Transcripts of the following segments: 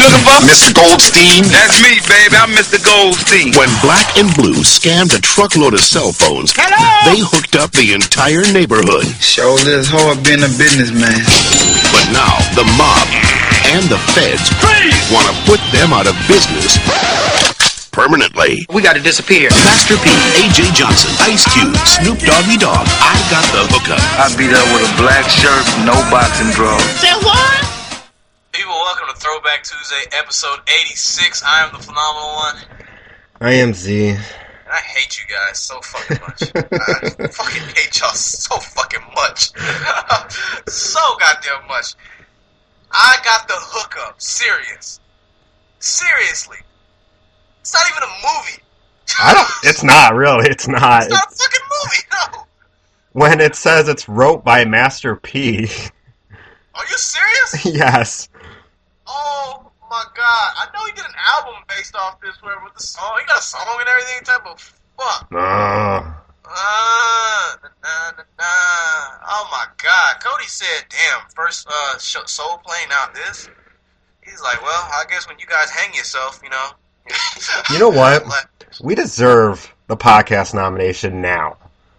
looking for? Mr. Goldstein? That's me, baby. I'm Mr. Goldstein. When Black and Blue scammed a truckload of cell phones, they hooked up the entire neighborhood. Surely it's hard being a businessman. But now, the mob and the feds want to put them out of business permanently. We got to disappear. Master P, A.J. Johnson, Ice Cube, Snoop Doggy Dogg. I got the hookup. I beat up with a black shirt, no boxing gloves. People, welcome to Throwback Tuesday, episode 86. I am the phenomenal one. I am Z. And I hate you guys so fucking much. I fucking hate y'all so fucking much. So goddamn much. I got the hookup. Seriously. It's not even a movie. It's not, really. It's not. It's not a fucking movie, no. When it says it's wrote by Master P. Are you serious? Yes. Oh my god. I know he did an album based off this where with the song. He got a song and everything type of fuck. Oh my god. Cody said, damn, first Soul playing out this. He's like, well, I guess when you guys hang yourself, you know. You know what? We deserve the podcast nomination now.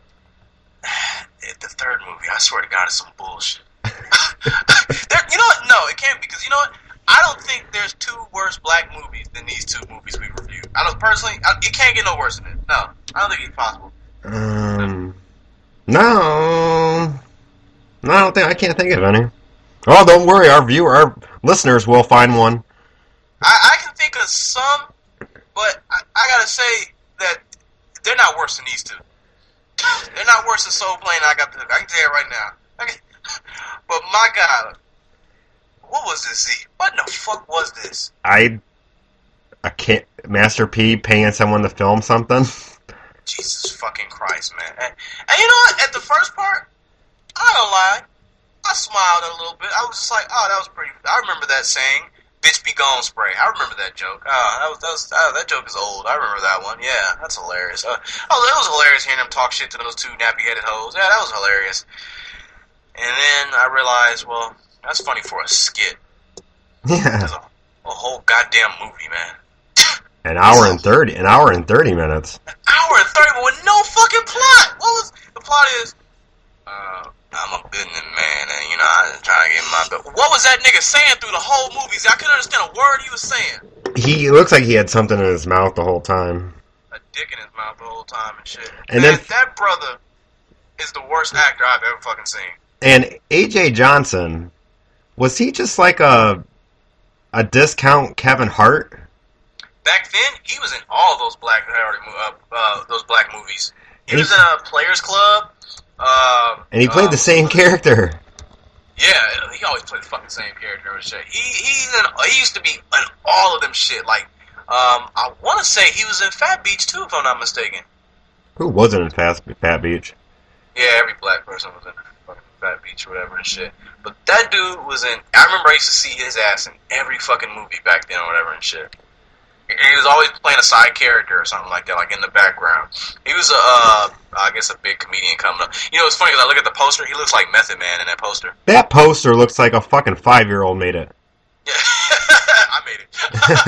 The third movie, I swear to God, is some bullshit. You know what? No, it can't be, because you know what? I don't think there's two worse black movies than these two movies we reviewed. I don't personally. It can't get no worse than it. No, I don't think it's possible. No, I can't think of any. Oh, don't worry, our listeners will find one. I can think of some, but I gotta say that they're not worse than these two. They're not worse than Soul Plane. I can tell you right now. But my God, what was this? Z? What in the fuck was this? I can't. Master P paying someone to film something. Jesus fucking Christ, man! And you know what? At the first part, I don't lie, I smiled a little bit. I was just like, oh, that was pretty. I remember that saying. Bitch be gone spray. I remember that joke. That joke is old. I remember that one. Yeah, that's hilarious. That was hilarious hearing them talk shit to those two nappy-headed hoes. Yeah, that was hilarious. And then I realized, well, that's funny for a skit. Yeah. That's a whole goddamn movie, man. An hour and 30 minutes. An hour and 30, but with no fucking plot. What was the plot? Is I'm a businessman, and you know I'm trying to get my. What was that nigga saying through the whole movie? I couldn't understand a word he was saying. He looks like he had something in his mouth the whole time. A dick in his mouth the whole time and shit. And that brother is the worst actor I've ever fucking seen. And A.J. Johnson, was he just like a discount Kevin Hart? Back then, he was in all those black movies. He was in a Players Club. And he played the same character. Yeah, he always played the fucking same character and shit. He used to be in all of them shit. Like, I want to say he was in Fat Beach too, if I'm not mistaken. Who wasn't in Fat Beach? Yeah, every black person was in fucking Fat Beach or whatever and shit. But that dude was in. I remember I used to see his ass in every fucking movie back then or whatever and shit. And he was always playing a side character or something like that, like in the background. He was I guess a big comedian coming up. You know, it's funny because I look at the poster. He looks like Method Man in that poster. That poster looks like a fucking 5-year-old made it. Yeah, I made it.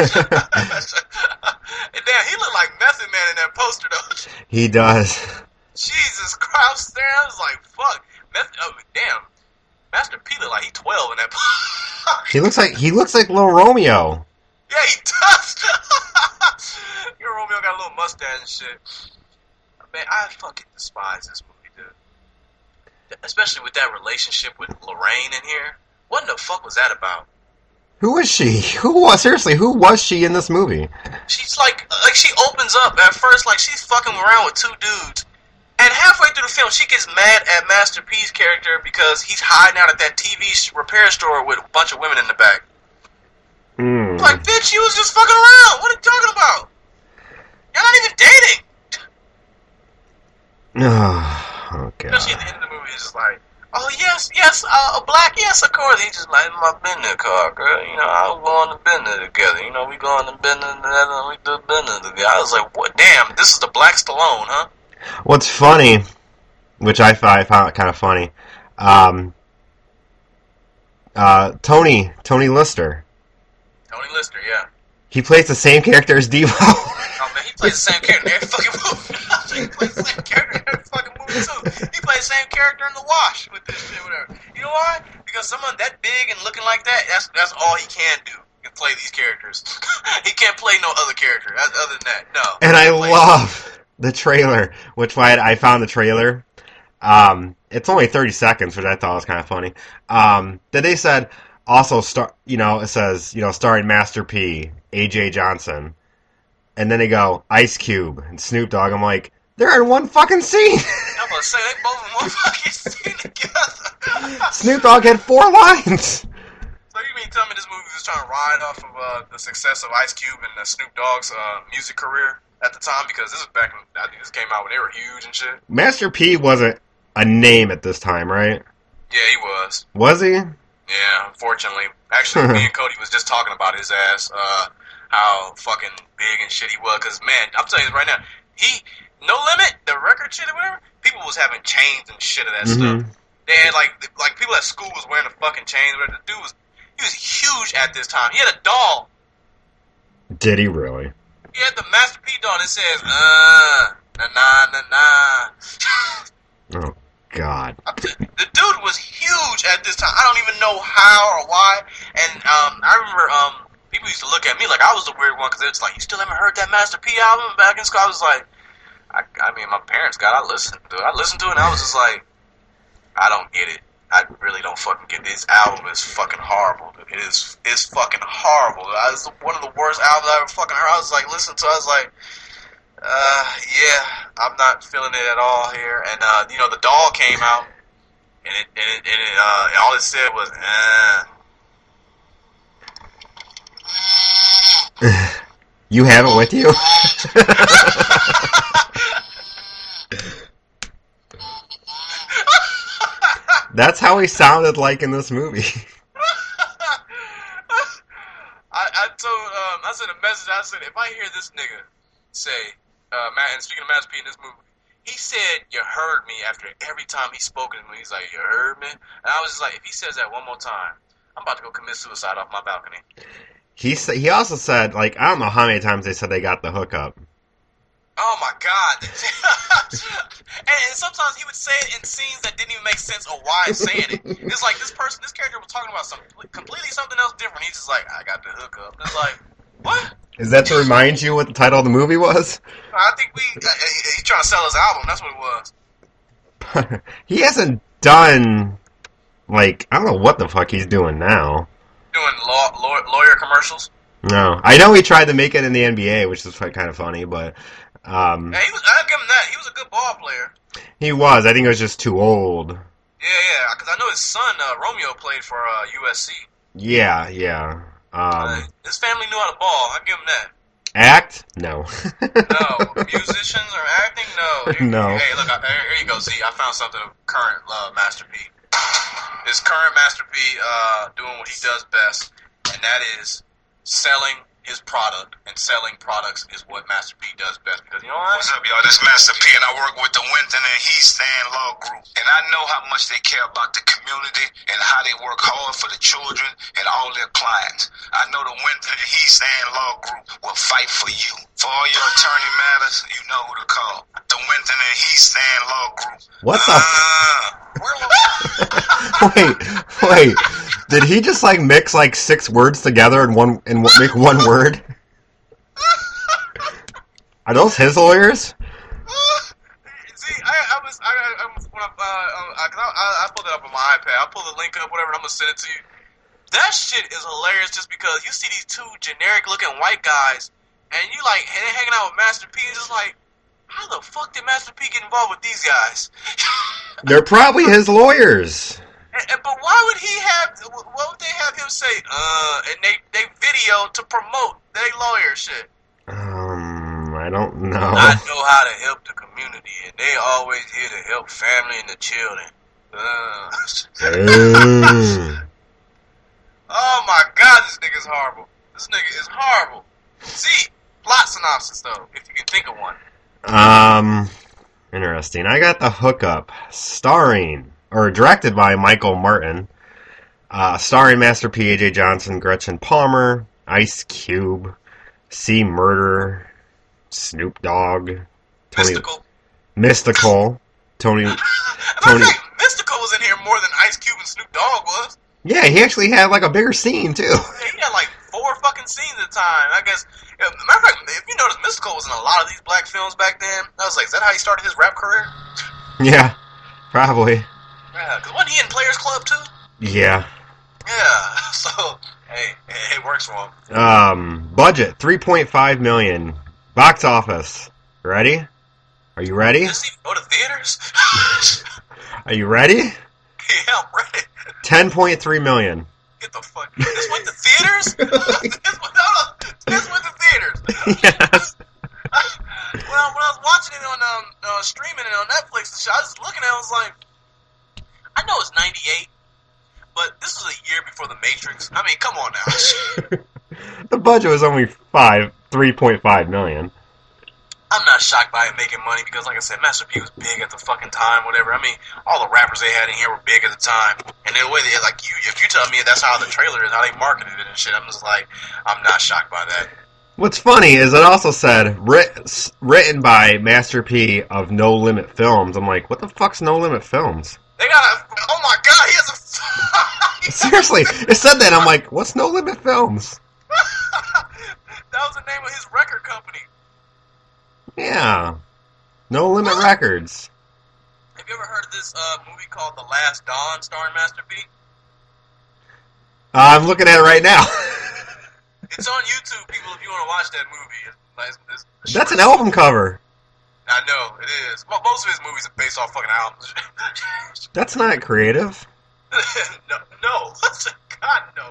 And damn, he looked like Method Man in that poster, though. He does. Jesus Christ, I was like, fuck. Damn. Master P looked like he's 12 in that poster. He looks like Little Romeo. Yeah, he does. Your Romeo got a little mustache and shit. Man, I fucking despise this movie, dude. Especially with that relationship with Lorraine in here. What in the fuck was that about? Who is she? Who was she in this movie? She's like she opens up at first like she's fucking around with two dudes. And halfway through the film, she gets mad at Master P's character because he's hiding out at that TV repair store with a bunch of women in the back. Like, bitch, you was just fucking around. What are you talking about? You're not even dating. Oh, God. Especially at the end of the movie, it's just like, oh, yes, a black, yes, of course. He just like, my business card, girl. You know, I was going to business together. You know, we going to business together and we do business together. I was like, what? Damn, this is the Black Stallone, huh? What's funny, which I found kind of funny, Tony Lister. Tony Lister, yeah. He plays the same character as Devo. Oh man, he plays the same character in every fucking movie. He plays the same character in every fucking movie too. He plays the same character in The Wash with this shit, whatever. You know why? Because someone that big and looking like that's all he can do. He can play these characters. He can't play no other character. Other than that, no. And I love the trailer, which I found the trailer. It's only 30 seconds, which I thought was kind of funny. That they said also it says, starring Master P, AJ Johnson. And then they go, Ice Cube and Snoop Dogg. I'm like, they're in one fucking scene. I'm gonna say they both in one fucking scene together. Snoop Dogg had 4 lines. So you mean tell me this movie was trying to ride off of the success of Ice Cube and Snoop Dogg's music career at the time? Because this is back in, I think this came out when they were huge and shit. Master P wasn't a name at this time, right? Yeah, he was. Was he? Yeah, unfortunately. Actually, me and Cody was just talking about his ass, how fucking big and shit he was. Because, man, I'm telling you right now, No Limit, the record shit or whatever, people was having chains and shit of that stuff. They had, like people at school was wearing the fucking chains. The dude he was huge at this time. He had a doll. Did he really? He had the Master P doll that says, na-na-na-na. Oh, God. The dude was huge at this time. I don't even know how or why. And I remember people used to look at me like I was the weird one because it's like, you still haven't heard that Master P album back in school? I was like, I mean, my parents got it. I listened to it, and I was just like, I don't get it. I really don't fucking get it. This album is fucking horrible. It's fucking horrible. It's one of the worst albums I ever fucking heard. I was like, listen to it. I was like, yeah, I'm not feeling it at all here. And, the doll came out, and all it said was, You have it with you? That's how he sounded like in this movie. I sent a message. I said, if I hear this nigga say, and speaking of Master P in this movie, he said, you heard me after every time he spoke to me. He's like, you heard me? And I was just like, if he says that one more time, I'm about to go commit suicide off my balcony. He also said, I don't know how many times they said they got the hookup. Oh my God. and sometimes he would say it in scenes that didn't even make sense or why he's saying it. It's like this character was talking about completely something else different. He's just like, I got the hookup. It's like, what? Is that to remind you what the title of the movie was? I think he's trying to sell his album. That's what it was. He hasn't done, I don't know what the fuck he's doing now. Doing lawyer commercials? No. I know he tried to make it in the NBA, which is kind of funny, but... I'll give him that. He was a good ball player. He was. I think he was just too old. Yeah, because I know his son, Romeo, played for USC. Yeah. His family knew how to ball. I'll give him that. Act? No. No. Musicians or acting? No. No. Hey, look, here you go, Z. I found something of current Master P. His current Master P doing what he does best, and that is selling his product, and selling products is what Master P does best. Because you know what? What's up, y'all? This Master P, and I work with the Winton and Heath Stand Law Group. And I know how much they care about the community and how they work hard for the children and all their clients. I know the Winton and Heath Stand Law Group will fight for you. For all your attorney matters, you know who to call. The Winton and Heath Stand Law Group. What the? Wait. Did he just mix 6 words together and make one word? Are those his lawyers? See, I pulled it up on my iPad. I'll pull the link up, whatever, and I'm gonna send it to you. That shit is hilarious just because you see these 2 generic looking white guys and you hanging out with Master P and just how the fuck did Master P get involved with these guys? They're probably his lawyers. But why would what would they have him say, and they video to promote their lawyer shit? I don't know. I know how to help the community, and they always here to help family and the children. Oh my God, this nigga's horrible. This nigga is horrible. See, plot synopsis though, if you can think of one. Interesting. I got the hookup, directed by Michael Martin, starring Master P, AJ Johnson, Gretchen Palmer, Ice Cube, C Murder, Snoop Dogg, Mystical, Tony. Mystical was in here more than Ice Cube and Snoop Dogg was. Yeah, he actually had like a bigger scene too. Yeah, he had like 4 fucking scenes at a time. I guess. Matter of fact, if you notice, Mystical was in a lot of these black films back then. I was like, is that how he started his rap career? Yeah, probably. Yeah, because wasn't he in Players Club too? Yeah. Yeah. So hey, it works for him. Budget $3.5 million. Box office. Ready? Are you ready? Does he go to theaters? Are you ready? Yeah, I'm ready. $10.3 million. Get the fuck. This went to theaters? This went to theaters. Yes. When I was watching it on streaming it on Netflix and shit, I was looking at it, I was like, I know it's 98, but this was a year before The Matrix. I mean, come on now. The budget was only $3.5 million. I'm not shocked by it making money because, like I said, Master P was big at the fucking time, whatever. I mean, all the rappers they had in here were big at the time. And the way they, like, if you tell me that's how the trailer is, how they marketed it and shit, I'm just like, I'm not shocked by that. What's funny is it also said written by Master P of No Limit Films. I'm like, what the fuck's No Limit Films? They got a, oh my god, he has a... Seriously, it said that. I'm like, what's No Limit Films? That was the name of his record company. Yeah. No Limit Records. Have you ever heard of this movie called The Last Dawn starring Master P? I'm looking at it right now. It's on YouTube, people, if you want to watch that movie. It's That's an album cover. I know, it is. Most of his movies are based off fucking albums. That's not creative. No. God, no.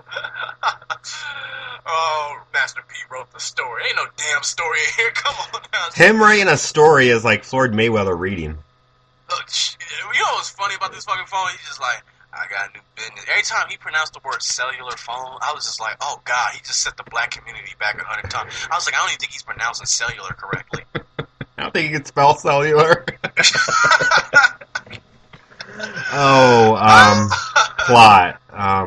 Oh, Master P wrote the story. Ain't no damn story in here. Come on now. Him writing a story is like Floyd Mayweather reading. Oh, you know what's funny about this fucking phone? He's just like, I got a new business. Every time he pronounced the word cellular phone, I was just like, oh god, he just set the black community back 100 times. I was like, I don't even think he's pronouncing cellular correctly. I don't think he can spell cellular. Plot.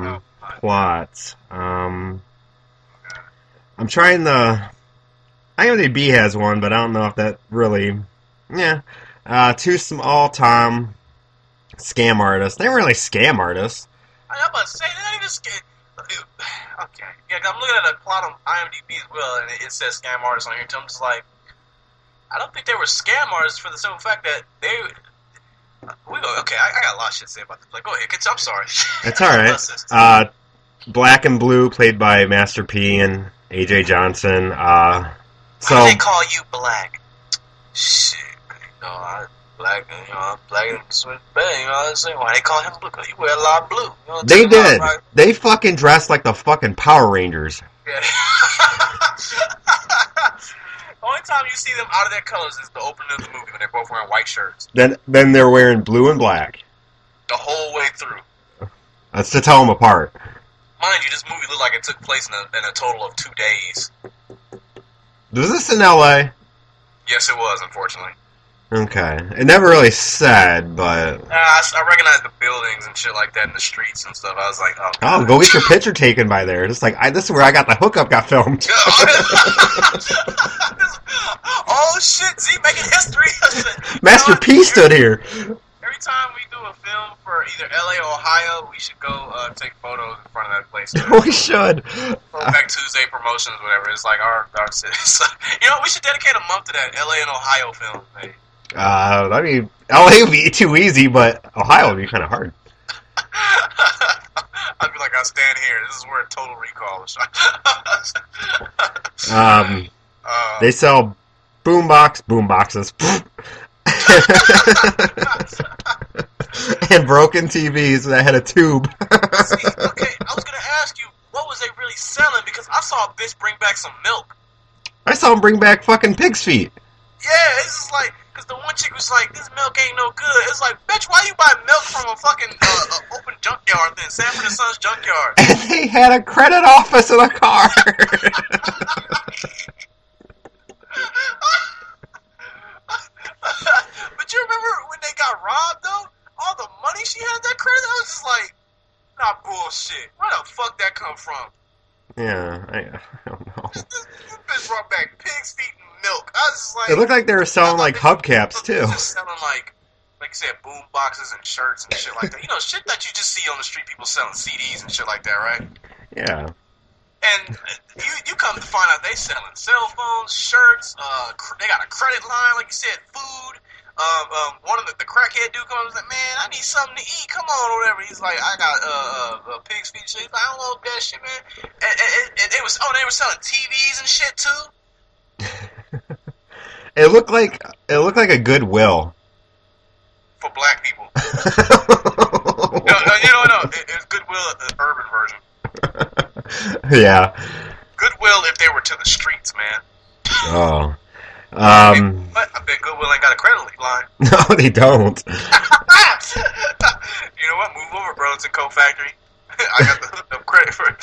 I'm trying the... IMDb has one, but I don't know if that really... Yeah. 2 small-time scam artists. They weren't really scam artists. I'm about to say, they're not even scam... Okay. Yeah, I'm looking at a plot on IMDb as well, and it says scam artists on here, too. I'm just like, I don't think they were scam artists for the simple fact that they... Okay, I got a lot of shit to say about this play. Go ahead, I'm sorry. It's alright. Black and Blue, played by Master P and AJ Johnson. Why do they call you Black? Shit, I'm black, I'm black and switch bad, you know what I'm saying? Why they call him Blue? Because he wear a lot of blue. You know what they did. Right? They fucking dressed like the fucking Power Rangers. Yeah. The only time you see them out of their colors is the opening of the movie when they're both wearing white shirts. Then they're wearing blue and black. The whole way through. That's to tell them apart. Mind you, this movie looked like it took place in a total of 2 days. Was this in LA? Yes, it was, unfortunately. Okay. It never really said, but... I recognized the buildings and shit like that in the streets and stuff. I was like, oh, go get your picture taken by there. Just like, this is where I got the hookup got filmed. Oh, shit, Z making history. Master P stood here. Every time we do a film for either LA or Ohio, we should go take photos in front of that place. We should. Throwback Tuesday promotions, whatever. It's like our city. You know, we should dedicate a month to that LA and Ohio film. Hey. I mean, LA would be too easy, but Ohio would be kind of hard. I'd be like, I stand here. This is where Total Recall is. They sell boomboxes, and broken TVs that had a tube. See, okay, I was gonna ask you, what was they really selling? Because I saw a bitch bring back some milk. I saw him bring back fucking pig's feet. Yeah, it's just like, because the one chick was like, this milk ain't no good. It's like, bitch, why you buy milk from a fucking open junkyard thing, Sanford and Sons junkyard? And they had a credit office in the car. But you remember when they got robbed, though? All the money she had at that credit, I was just like, nah, bullshit. Where the fuck that come from? Yeah, I don't know. This bitch brought back pig's feet and milk. I was just like, It looked like they were selling like hubcaps too. Just selling like you said, boom boxes and shirts and shit like that. You know, shit that you just see on the street, people selling CDs and shit like that, right? Yeah. And you come to find out they selling cell phones, shirts. They got a credit line, like you said, food. One of the crackhead dude comes like, man, I need something to eat. Come on, or whatever. He's like, I got pig's feet. Shit. He's like, I don't know that shit, man. And they were selling TVs and shit too. It looked like a Goodwill for black people. No. It's Goodwill, the urban version. Yeah. Goodwill if they were to the streets, man. Oh. I bet Goodwill ain't got a credit line. No, they don't. You know what? Move over, Burlington Coat Factory. I got the credit for it.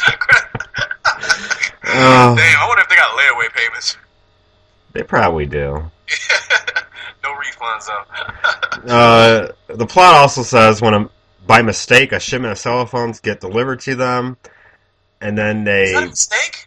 Damn, I wonder if they got layaway payments. They probably do. No refunds, though. The plot also says by mistake, a shipment of cell phones get delivered to them, and then they... Is that a mistake?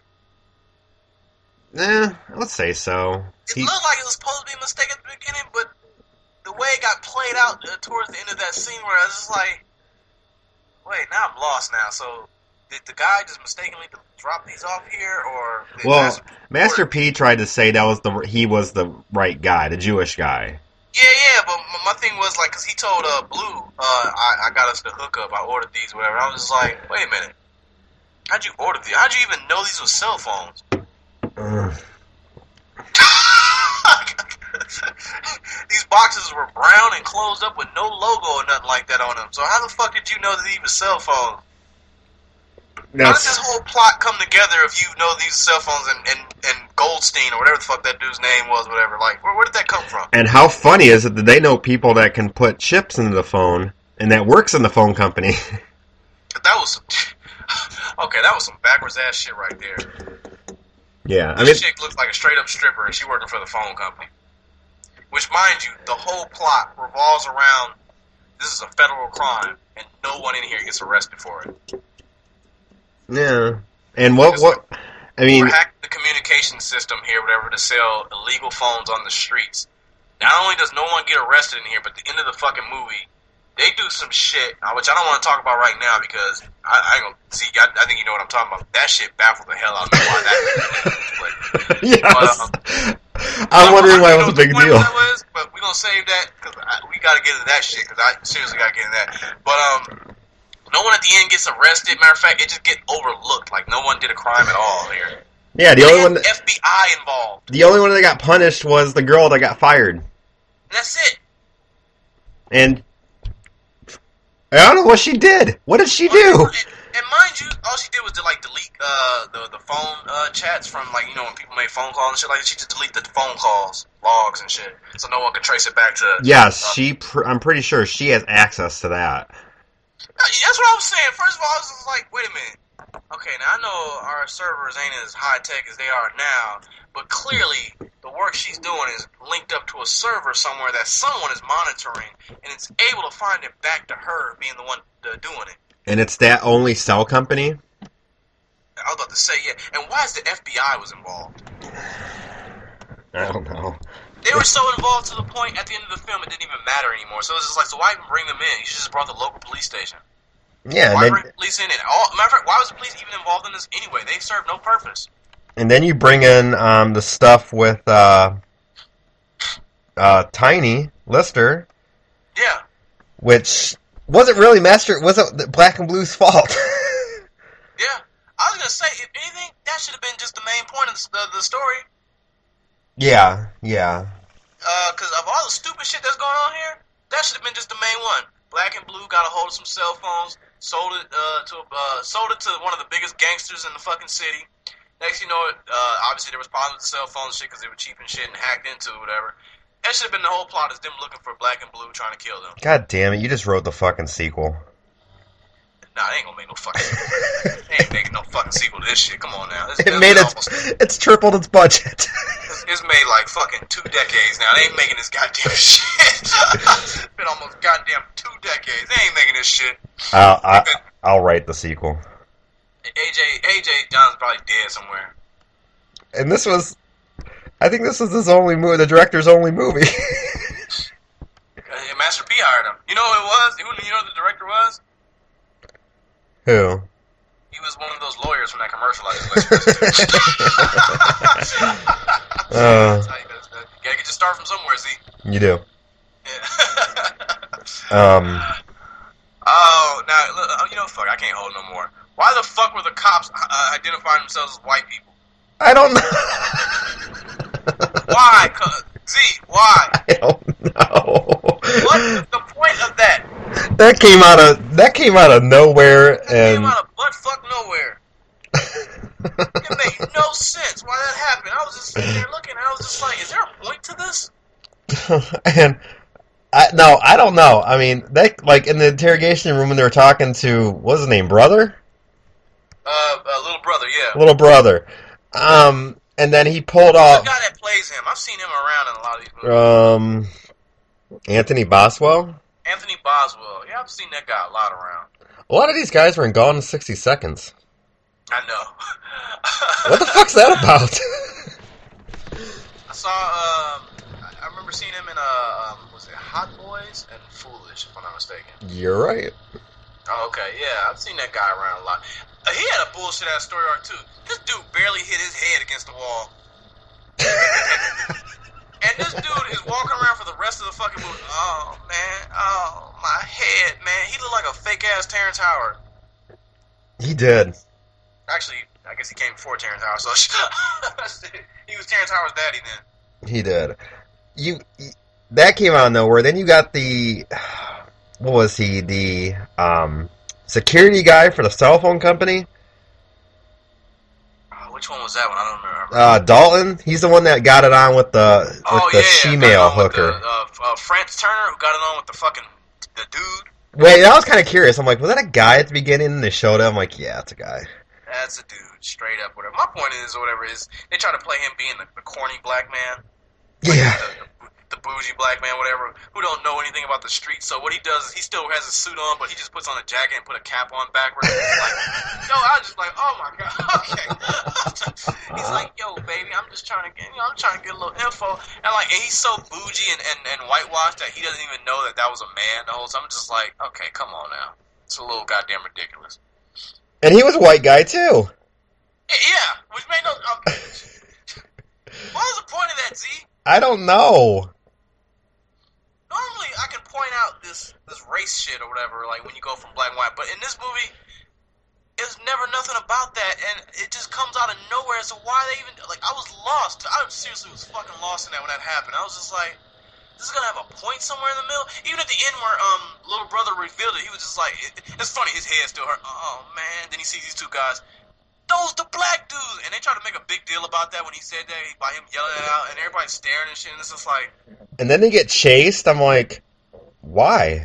Let's say so. It looked like it was supposed to be a mistake at the beginning, but the way it got played out towards the end of that scene where I was just like, wait, now I'm lost now. So did the guy just mistakenly drop these off here, or... Well, Master P tried to say he was the right guy, the Jewish guy. Yeah, but my thing was, like, because he told Blue, I got us the hookup, I ordered these, whatever. I was just like, wait a minute. How'd you order these? How'd you even know these were cell phones? These boxes were brown and closed up with no logo or nothing like that on them. So how the fuck did you know that these were cell phones? How does this whole plot come together if you know these cell phones and Goldstein or whatever the fuck that dude's name was, whatever? Like, where did that come from? And how funny is it that they know people that can put chips into the phone and that works in the phone company? That was some backwards ass shit right there. Yeah, This chick looks like a straight up stripper and she working for the phone company. Which, mind you, the whole plot revolves around this is a federal crime and no one in here gets arrested for it. Yeah. And what I mean, we're hacking the communication system here, whatever, to sell illegal phones on the streets. Not only does no one get arrested in here, but at the end of the fucking movie, they do some shit, which I don't want to talk about right now because I ain't gonna see. I think you know what I'm talking about. That shit baffled the hell out of me. Why that? Yes. I'm wondering why it was a big deal. But we're gonna save that because we gotta get into that shit because I seriously gotta get into that. But no one at the end gets arrested. Matter of fact, it just get overlooked. Like no one did a crime at all here. Yeah, the only one FBI involved. The only one that got punished was the girl that got fired. And that's it. And I don't know what she did. What did she do? And mind you, all she did was to delete the phone chats from when people made phone calls and shit like that. She just deleted the phone calls, logs and shit, so no one could trace it back to. Yes, I'm pretty sure she has access to that. That's what I was saying. First of all, I was just like, wait a minute. Okay, now I know our servers ain't as high tech as they are now, but clearly the work she's doing is linked up to a server somewhere that someone is monitoring, and it's able to find it back to her being the one doing it. And it's that only cell company? I was about to say, yeah. And why is the FBI was involved? I don't know. They were so involved to the point at the end of the film it didn't even matter anymore. So it was just like, so why even bring them in? You should just brought the local police station. Yeah. Why bring the police in? Matter of fact, why was the police even involved in this anyway? They served no purpose. And then you bring in the stuff with Tiny Lister. Yeah. Which wasn't really wasn't Black and Blue's fault. Yeah. I was going to say, if anything, that should have been just the main point of the story. Yeah. Because of all the stupid shit that's going on here, that should have been just the main one. Black and Blue got a hold of some cell phones, sold it to one of the biggest gangsters in the fucking city. Next, you know it, obviously there was problems with the cell phone shit because they were cheap and shit and hacked into it, whatever. That should have been the whole plot, is them looking for Black and Blue trying to kill them. God damn it! You just wrote the fucking sequel. Nah, they ain't gonna make no fucking sequel. They ain't making no fucking sequel to this shit. Come on now. It's tripled its budget. It's made like fucking 2 decades now. They ain't making this goddamn shit. It's been almost goddamn 2 decades. They ain't making this shit. I'll write the sequel. AJ John's probably dead somewhere. And I think this was his only movie, the director's only movie. Master P hired him. You know who it was? You know who the director was? Who? He was one of those lawyers from that commercial I just That's how you gotta get your start from somewhere, see? You do. Yeah. Oh, now, you know, fuck, I can't hold no more. Why the fuck were the cops identifying themselves as white people? I don't know. Why? Z, why? I don't know. What's the point of that? That came out of nowhere, That and came out of butt fuck nowhere. It made no sense why that happened. I was just sitting there looking, and I was just like, is there a point to this? and I don't know. I mean, that, like, in the interrogation room when they were talking to, what's his name, brother? Little brother, yeah. Little brother. And then he pulled off. The guy that plays him, I've seen him around in a lot of these movies. Anthony Boswell. Anthony Boswell, yeah, I've seen that guy a lot around. A lot of these guys were in Gone in 60 Seconds. I know. What the fuck's that about? I saw. I remember seeing him in was it Hot Boys and Foolish, if I'm not mistaken. You're right. Oh, okay, yeah, I've seen that guy around a lot. He had a bullshit ass story arc too. This dude barely hit his head against the wall, and this dude is walking around for the rest of the fucking movie. Oh man, oh my head, man. He looked like a fake ass Terrence Howard. He did. Actually, I guess he came before Terrence Howard, so he was Terrence Howard's daddy then. He did. That came out of nowhere. Then you got the, what was he? The security guy for the cell phone company. Which one was that one? I don't remember. Dalton. He's the one that got it on with the she-male hooker. France Turner, who got it on with the dude. Wait, I was kind of curious. I'm like, was that a guy at the beginning? And they showed him. I'm like, yeah, it's a guy. That's a dude, straight up. Whatever. My point is, or whatever is, they try to play him being the corny black man. Yeah. The bougie black man, whatever, who don't know anything about the streets. So what he does is he still has a suit on, but he just puts on a jacket and put a cap on backwards. Like, yo, I was just like, oh my god, okay. He's like, yo, baby, I'm just trying to get, I'm trying to get a little info. And like, and he's so bougie and whitewashed that he doesn't even know that was a man the whole time. I'm just like, okay, come on now. It's a little goddamn ridiculous. And he was a white guy too. Yeah, which made no. What was the point of that, Z? I don't know. Normally, I can point out this race shit or whatever, like when you go from black and white. But in this movie, there's never nothing about that, and it just comes out of nowhere. So why they even like? I was lost. I seriously was fucking lost in that when that happened. I was just like, this is gonna have a point somewhere in the middle. Even at the end where little brother revealed it, he was just like, it's funny. His head still hurt. Oh man. Then he sees these two guys. Those the black dudes, and they try to make a big deal about that when he said that by him yelling it out, and everybody's staring and shit. And it's just like. And then they get chased. I'm like, why?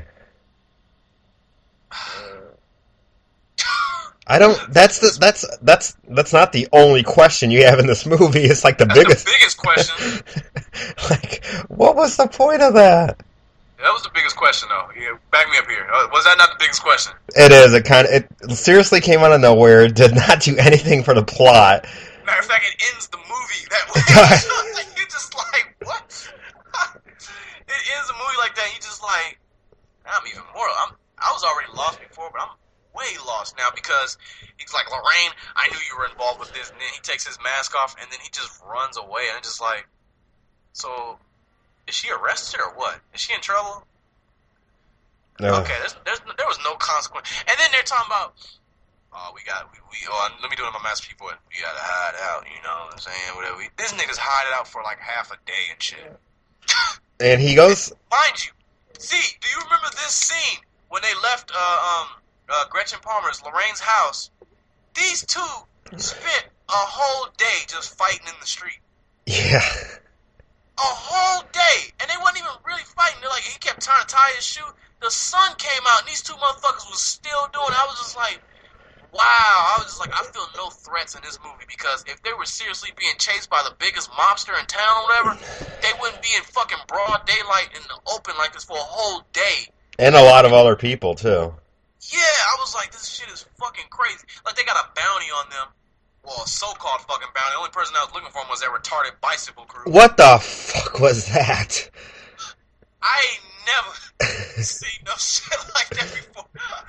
I don't. That's not the only question you have in this movie. It's like That's biggest. the biggest question. Like, what was the point of that? That was the biggest question, though. Yeah, back me up here. Was that not the biggest question? It is. It seriously came out of nowhere. Did not do anything for the plot. Matter of fact, it ends the movie that way. You're just like, what? It ends a movie like that. You just like, I'm even more. I was already lost before, but I'm way lost now because he's like, Lorraine, I knew you were involved with this, and then he takes his mask off, and then he just runs away, and I'm just like, so. Is she arrested or what? Is she in trouble? No. Okay, there was no consequence. And then they're talking about, let me do it in my master people. We gotta hide out, you know what I'm saying? Whatever. These niggas hide it out for like half a day and shit. And he goes. Mind you, see, do you remember this scene when they left Gretchen Palmer's, Lorraine's house? These two spent a whole day just fighting in the street. Yeah. A whole day, and they wasn't even really fighting. They're like, he kept trying to tie his shoe. The sun came out, and these two motherfuckers was still doing it. I was just like, wow. I was just like, I feel no threats in this movie because if they were seriously being chased by the biggest mobster in town or whatever, they wouldn't be in fucking broad daylight in the open like this for a whole day. And a lot of other people too. Yeah, I was like, this shit is fucking crazy. Like, they got a bounty on them. Well, a so-called fucking bounty. The only person I was looking for was that retarded bicycle crew. What the fuck was that? I ain't never seen no shit like that before.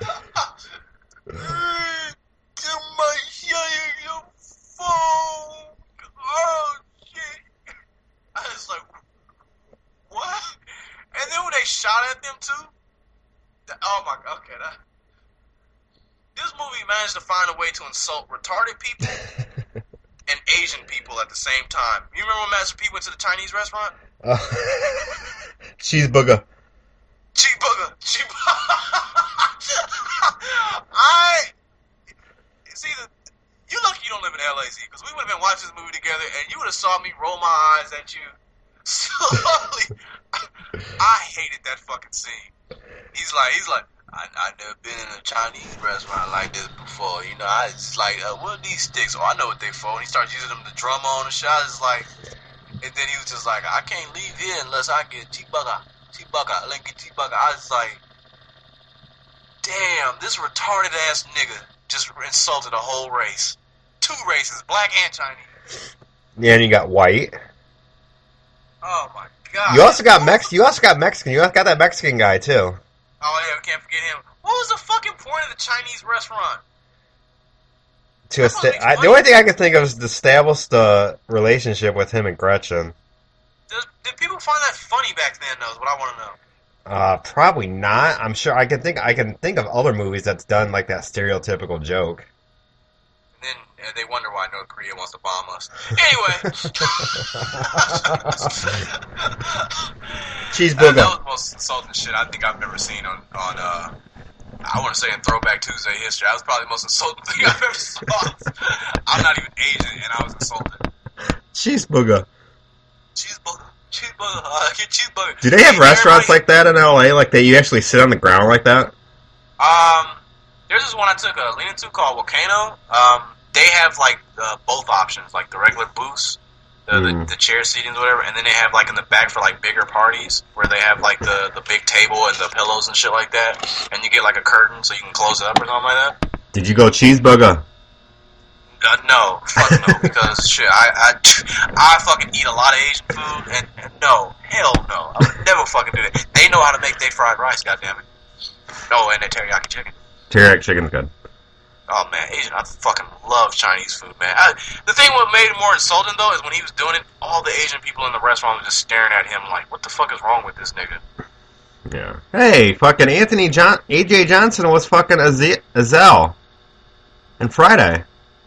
Give my shit your phone. Oh, shit. I was like, what? And then when they shot at them, too, oh my god, okay, this movie managed to find a way to insult retarded people and Asian people at the same time. You remember when Master P went to the Chinese restaurant? Cheeseburger. Cheeseburger. You lucky you don't live in LA, because we would have been watching this movie together, and you would have saw me roll my eyes at you slowly. I hated that fucking scene. He's like, I've never been in a Chinese restaurant like this before. You know, I just like, what are these sticks? Oh, I know what they for. And he starts using them to drum on the shot. It's like, and then he was just like, I can't leave here unless I get cheeseburger. Let me get cheeseburger. I was like, damn, this retarded ass nigga just insulted a whole race. 2 races, black and Chinese. Yeah, and you got white. Oh my god. You also got Mexican. You also got that Mexican guy too. Oh yeah, we can't forget him. What was the fucking point of the Chinese restaurant? The only thing I can think of is to establish the relationship with him and Gretchen. Did people find that funny back then, though, is what I want to know. Probably not. I'm sure I can think of other movies that's done like that stereotypical joke. And then they wonder why North Korea wants to bomb us. Anyway. Cheeseburger. That was the most insulting shit I think I've ever seen on I want to say in Throwback Tuesday history. That was probably the most insulting thing I've ever saw. I'm not even Asian, and I was insulted. Cheeseburger. Cheeseburger. Get cheeseburger. Do they have restaurants like that in LA? Like you actually sit on the ground like that? There's this one I took a lean to called Volcano. They have like both options, like the regular booths, the chair seatings, whatever, and then they have like in the back for like bigger parties where they have like the big table and the pillows and shit like that, and you get like a curtain so you can close it up or something like that. Did you go cheeseburger? No, fuck no, because shit, I fucking eat a lot of Asian food, and no, hell no, I would never fucking do that. They know how to make their fried rice, goddammit. Oh, and their teriyaki chicken. Teriyaki chicken's good. Oh man, Asian, I fucking love Chinese food, man. The thing what made it more insulting though is when he was doing it, all the Asian people in the restaurant were just staring at him like, what the fuck is wrong with this nigga? Yeah. Hey, fucking AJ Johnson was fucking Azel in Friday.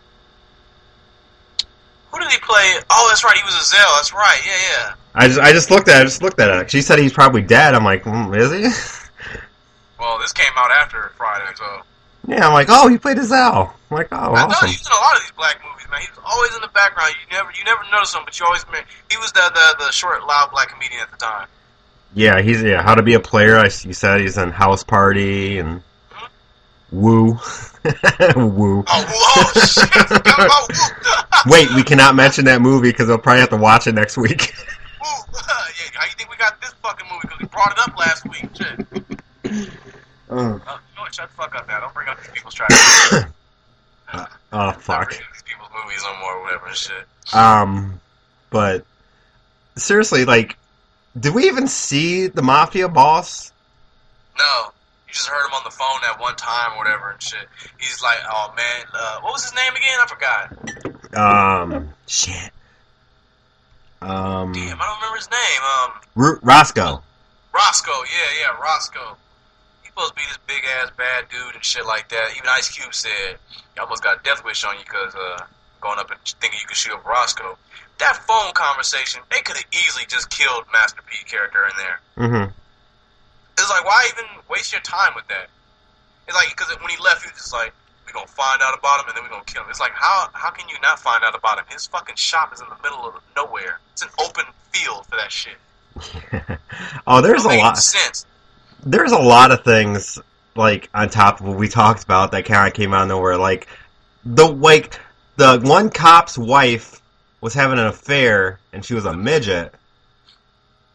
Who did he play? Oh, that's right, he was Azel. That's right, yeah. I just looked at it. She said he's probably dead. I'm like, is he? Well, this came out after Friday, so. Yeah, I'm like, oh, he played Azel. I'm like, oh, I awesome. know he's in a lot of these black movies, man. He was always in the background. You never notice him, but you always. He was the short, loud black comedian at the time. Yeah, he's How to Be a Player. You said he's in House Party and Woo. Woo. Oh, shit! I forgot about Woo. Wait, we cannot mention that movie because we'll probably have to watch it next week. Woo. Yeah, how you think we got this fucking movie? Because we brought it up last week. Shit. You know what? Shut the fuck up now. Don't bring up these people's tracks. Oh, fuck. Don't bring up these people's movies no more or whatever and shit. But seriously, like, did we even see the Mafia boss? No. You just heard him on the phone at one time or whatever and shit. He's like, oh man, what was his name again? I forgot. Shit. Damn, I don't remember his name. Roscoe. Roscoe, yeah, Roscoe. He's supposed to be this big ass bad dude and shit like that. Even Ice Cube said, you almost got a death wish on you because going up and thinking you could shoot up Roscoe. That phone conversation, they could have easily just killed Master P character in there. Mm-hmm. It's like, why even waste your time with that? It's like, because when he left, he was just like, we're going to find out about him and then we're going to kill him. It's like, how can you not find out about him? His fucking shop is in the middle of nowhere. It's an open field for that shit. Oh, there's a lot. Sense. There's a lot of things, like, on top of what we talked about that kind of came out of nowhere. Like, the one cop's wife was having an affair and she was a midget.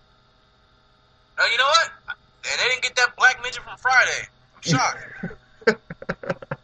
You know what? And they didn't get that black midget from Friday. I'm shocked.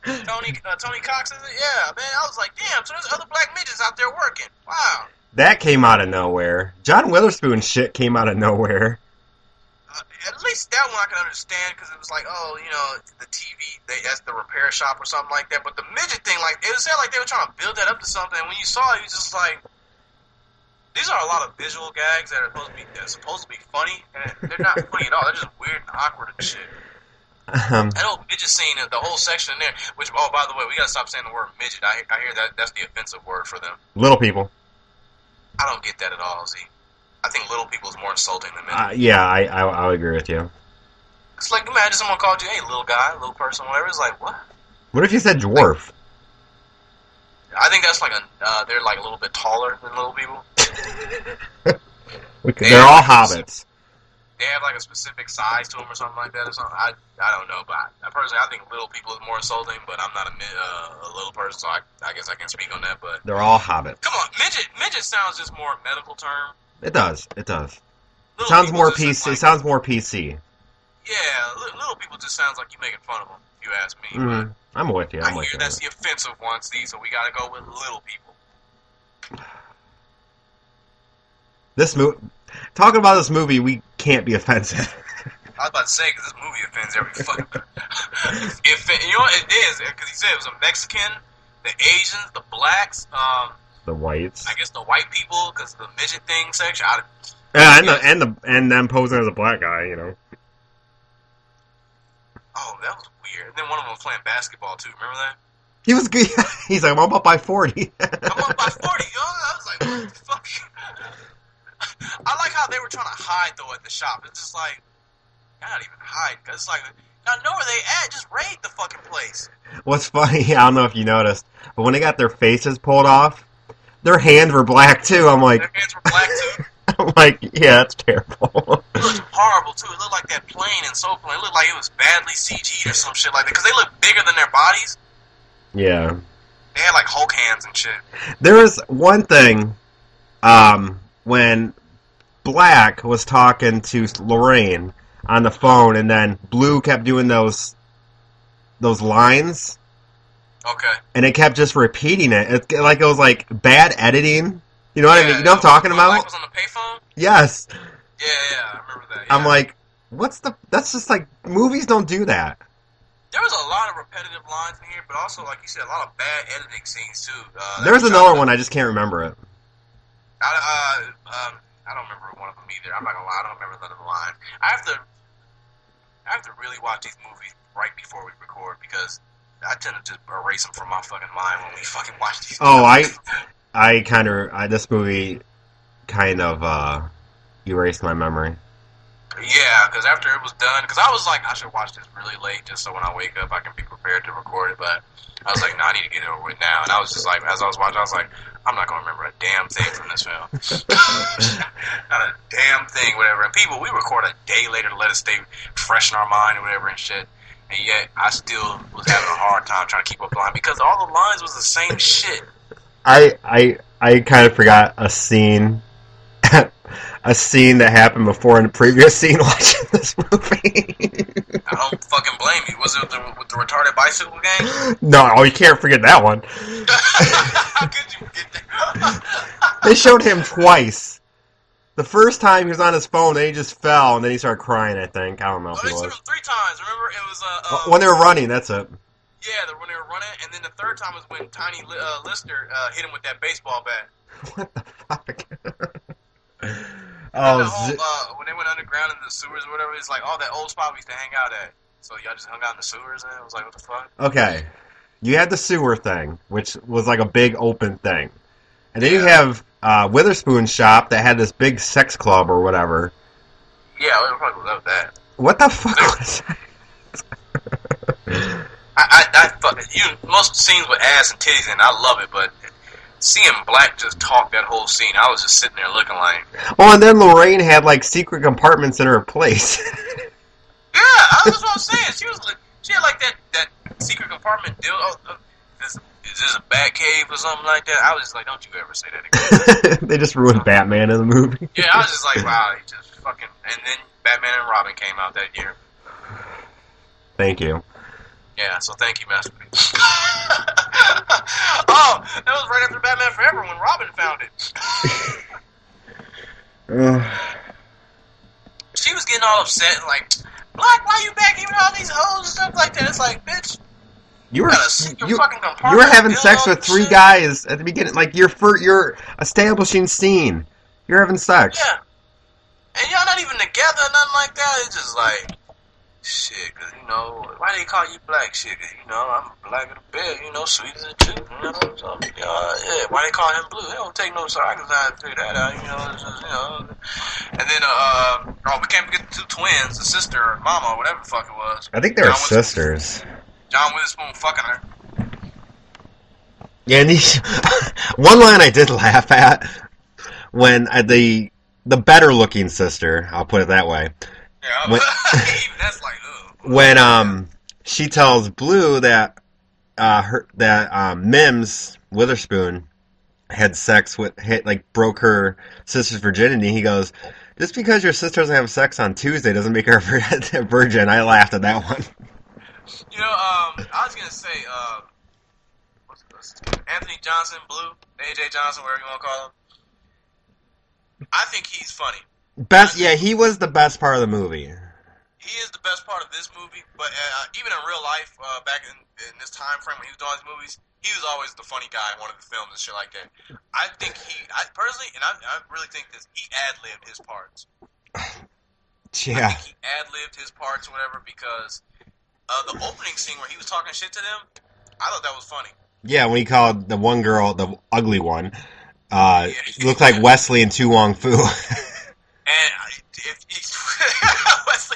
Tony Cox is it? Yeah, man. I was like, damn. So there's other black midgets out there working. Wow. That came out of nowhere. John Witherspoon shit came out of nowhere. At least that one I can understand because it was like, oh, you know, the TV, that's the repair shop or something like that. But the midget thing, like, it was like they were trying to build that up to something. And when you saw it, you was just like, these are a lot of visual gags that are supposed to be funny, and they're not funny at all. They're just weird and awkward and shit. That whole midget scene, the whole section in there, which, oh, by the way, we gotta stop saying the word midget. I hear that's the offensive word for them. Little people. I don't get that at all, Z. I think little people is more insulting than midget. Yeah, I would agree with you. It's like, imagine someone called you, hey, little guy, little person, whatever. It's like, what? What if you said dwarf? I think that's like they're like a little bit taller than little people. They're all hobbits. They have like a specific size to them or something like that or something. I don't know, but I think little people is more insulting, but I'm not a little person, so I guess I can speak on that. But they're all hobbits. Come on, midget sounds just more medical term. It does. It sounds more PC. It sounds more PC. Yeah, little people just sounds like you making fun of them. If you ask me. Mm-hmm. I'm with you. I hear that's the offensive one, Steve. So we got to go with little people. This movie. Talking about this movie, we can't be offensive. I was about to say, because this movie offends every fucking... you know what? It is, because he said it was a Mexican, the Asians, the blacks, the whites. I guess the white people, because the midget thing section. And them posing as a black guy, you know. Oh, that was weird. And then one of them was playing basketball, too. Remember that? He was good. He's like, I'm up by 40. I'm up by 40, yo. I was like, what the fuck? I like how they were trying to hide, though, at the shop. It's just like, you're not even hide, because it's like, I know where they at, just raid the fucking place. What's funny, I don't know if you noticed, but when they got their faces pulled off, their hands were black, too. I'm like... Their hands were black, too? I'm like, yeah, that's terrible. It looked horrible, too. It looked like that plane in Soul Plane. It looked like it was badly CG'd or some shit like that, because they look bigger than their bodies. Yeah. They had, like, Hulk hands and shit. There was one thing, when Black was talking to Lorraine on the phone, and then Blue kept doing those lines. Okay. And it kept just repeating it. It was like bad editing. You know what I mean? You know what I'm talking about? Black was on the payphone? Yes. Yeah, I remember that. Yeah. I'm like, that's just like, movies don't do that. There was a lot of repetitive lines in here, but also, like you said, a lot of bad editing scenes, too. There's another one, I just can't remember it. I don't remember one of them either. I'm not gonna lie, I don't remember none of the line. I have to really watch these movies right before we record, because I tend to just erase them from my fucking mind when we fucking watch these movies. This movie kind of erased my memory. Yeah, because after it was done, because I was like, I should watch this really late just so when I wake up I can be prepared to record it, but I was like, no, I need to get it over with now. And I was just like, as I was watching, I was like, I'm not going to remember a damn thing from this film. Not a damn thing, whatever. And people, we record a day later to let it stay fresh in our mind or whatever and shit. And yet, I still was having a hard time trying to keep up the line because all the lines was the same shit. I kind of forgot a scene. A scene that happened before in the previous scene watching this movie. I don't fucking blame you. Was it with the retarded bicycle gang? No, you can't forget that one. How could you forget that? They showed him twice. The first time he was on his phone, then he just fell, and then he started crying, I think. I don't know if he They showed was. him 3 times. Remember, it was... when they were running, that's it. Yeah, when they were running, and then the third time was when Tiny Lister hit him with that baseball bat. What the fuck? When they went underground in the sewers or whatever, it's like, that old spot we used to hang out at. So y'all just hung out in the sewers, and it was like, what the fuck? Okay. You had the sewer thing, which was like a big open thing. And then you have Witherspoon's shop that had this big sex club or whatever. Yeah, we probably love that. What the fuck was that? Most scenes with ass and titties, and I love it, but seeing Black just talk that whole scene, I was just sitting there looking like... Oh, and then Lorraine had, like, secret compartments in her place. Yeah, that's what I'm saying. She had, like, that secret compartment deal. Is this a bat cave or something like that? I was just like, don't you ever say that again. They just ruined Batman in the movie. Yeah, I was just like, wow, he just fucking... And then Batman and Robin came out that year. Thank you. Yeah, so thank you, Master P. Oh, that was right after Batman Forever when Robin found it. She was getting all upset and like, Black, why you back here with all these hoes and stuff like that? It's like, bitch, you were fucking having sex with 3 guys at the beginning. Like, you're establishing scene. You're having sex. Yeah. And y'all not even together or nothing like that. It's just like, shit, cause you know, why they call you Black? Shit, cause you know, I'm black as a bed, you know, sweet as a tooth, you know, so, yeah, why they call him Blue? They don't take no sarcasm to figure that out, you know, it's just, you know. And then, we can't forget the 2 twins, the sister or mama, or whatever the fuck it was. I think they were sisters. John Witherspoon fucking her. Yeah, and one line I did laugh at when the better looking sister, I'll put it that way. Yeah, when, even that's like, ugh. When she tells Blue that Mims Witherspoon had sex with, broke her sister's virginity, he goes, just because your sister doesn't have sex on Tuesday doesn't make her a virgin. I laughed at that one. You know, I was gonna say, Anthony Johnson, Blue, AJ Johnson, whatever you want to call him. I think he's funny. He was the best part of the movie. He is the best part of this movie, but even in real life, back in this time frame when he was doing these movies, he was always the funny guy in one of the films and shit like that. I think I personally, and I really think this, he ad-libbed his parts. Yeah. I think he ad-libbed his parts or whatever because the opening scene where he was talking shit to them, I thought that was funny. Yeah, when he called the one girl, the ugly one, looked like Wesley and Tu Wong Fu. And Wesley,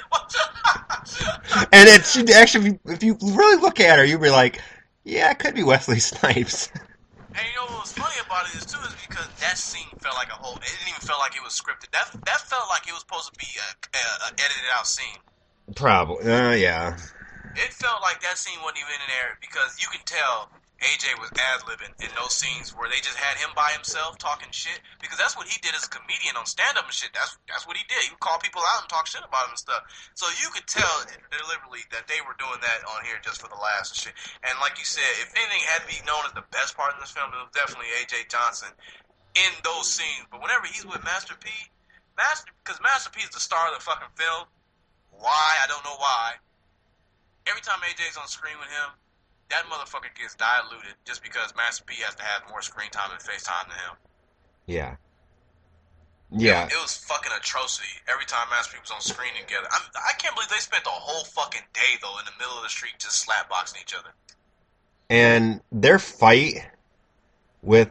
and it's actually, if you really look at her, you'd be like, yeah, it could be Wesley Snipes. And you know what was funny about it is too is because that scene felt like a whole. It didn't even feel like it was scripted. That felt like it was supposed to be a edited out scene. Probably, yeah. It felt like that scene wasn't even in there because you can tell AJ was ad-libbing in those scenes where they just had him by himself talking shit because that's what he did as a comedian on stand-up and shit. That's what he did. He would call people out and talk shit about him and stuff. So you could tell deliberately that they were doing that on here just for the laughs and shit. And like you said, if anything had to be known as the best part in this film, it was definitely AJ Johnson in those scenes. But whenever he's with Master P, because Master P is the star of the fucking film. Why? I don't know why. Every time AJ's on screen with him, that motherfucker gets diluted just because Master P has to have more screen time and face time than him. Yeah. Yeah. It was fucking atrocity every time Master P was on screen together. I can't believe they spent the whole fucking day, though, in the middle of the street just slapboxing each other. And their fight with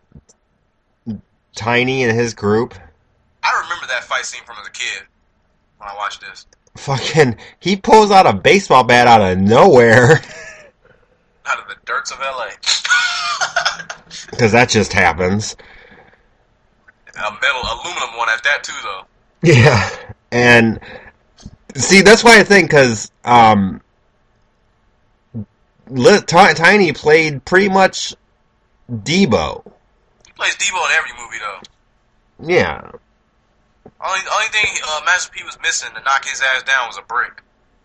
Tiny and his group. I remember that fight scene from as a kid when I watched this. Fucking, he pulls out a baseball bat out of nowhere. Out of the dirts of LA. Because that just happens. A metal, aluminum one at that too, though. Yeah. And, see, that's why I think, because Tiny played pretty much Debo. He plays Debo in every movie, though. Yeah. Only thing Master P was missing to knock his ass down was a brick.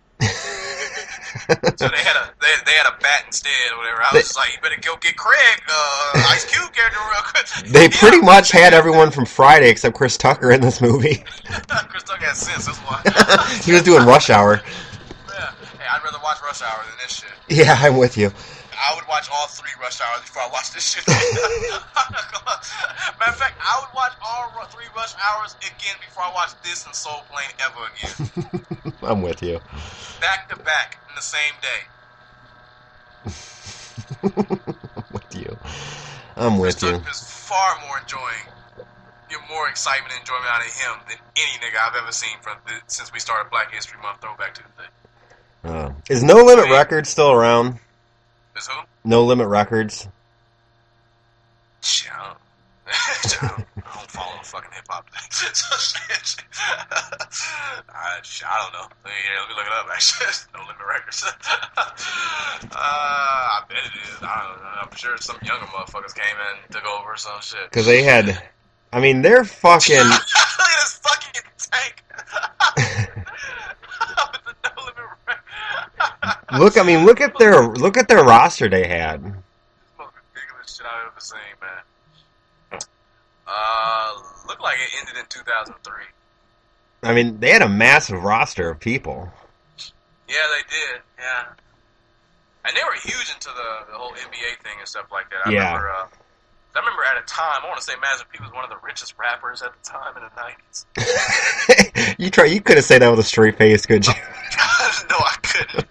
So they had a bat instead or whatever. I was just like, you better go get Craig, Ice Cube character real quick. They pretty much had everyone from Friday except Chris Tucker in this movie. Chris Tucker has sense, that's why. He was doing Rush Hour. Yeah. Hey, I'd rather watch Rush Hour than this shit. Yeah, I'm with you. I would watch all 3 Rush Hours before I watch this shit. Matter of fact, I would watch all 3 Rush Hours again before I watch this and Soul Plane ever again. I'm with you. Back to back in the same day. I'm with you. Is far more get more excitement and enjoyment out of him than any nigga I've ever seen since we started Black History Month Throwback Tuesday. Is No Limit Records still around? Is who? No Limit Records. Shit, I don't follow fucking hip hop. I don't know. Yeah, let me look it up. Actually, No Limit Records. I bet it is. I don't know. I'm sure some younger motherfuckers came in and took over or some shit. Because they had, I mean, they're fucking. Look at this fucking tank. With the No Limit Records. Look at their roster they had. This most ridiculous shit I've ever seen, man. Looked like it ended in 2003. I mean, they had a massive roster of people. Yeah, they did. Yeah. And they were huge into the whole NBA thing and stuff like that. I remember at a time, I want to say Master P was one of the richest rappers at the time in the 90s. You couldn't say that with a straight face, could you? No, I couldn't.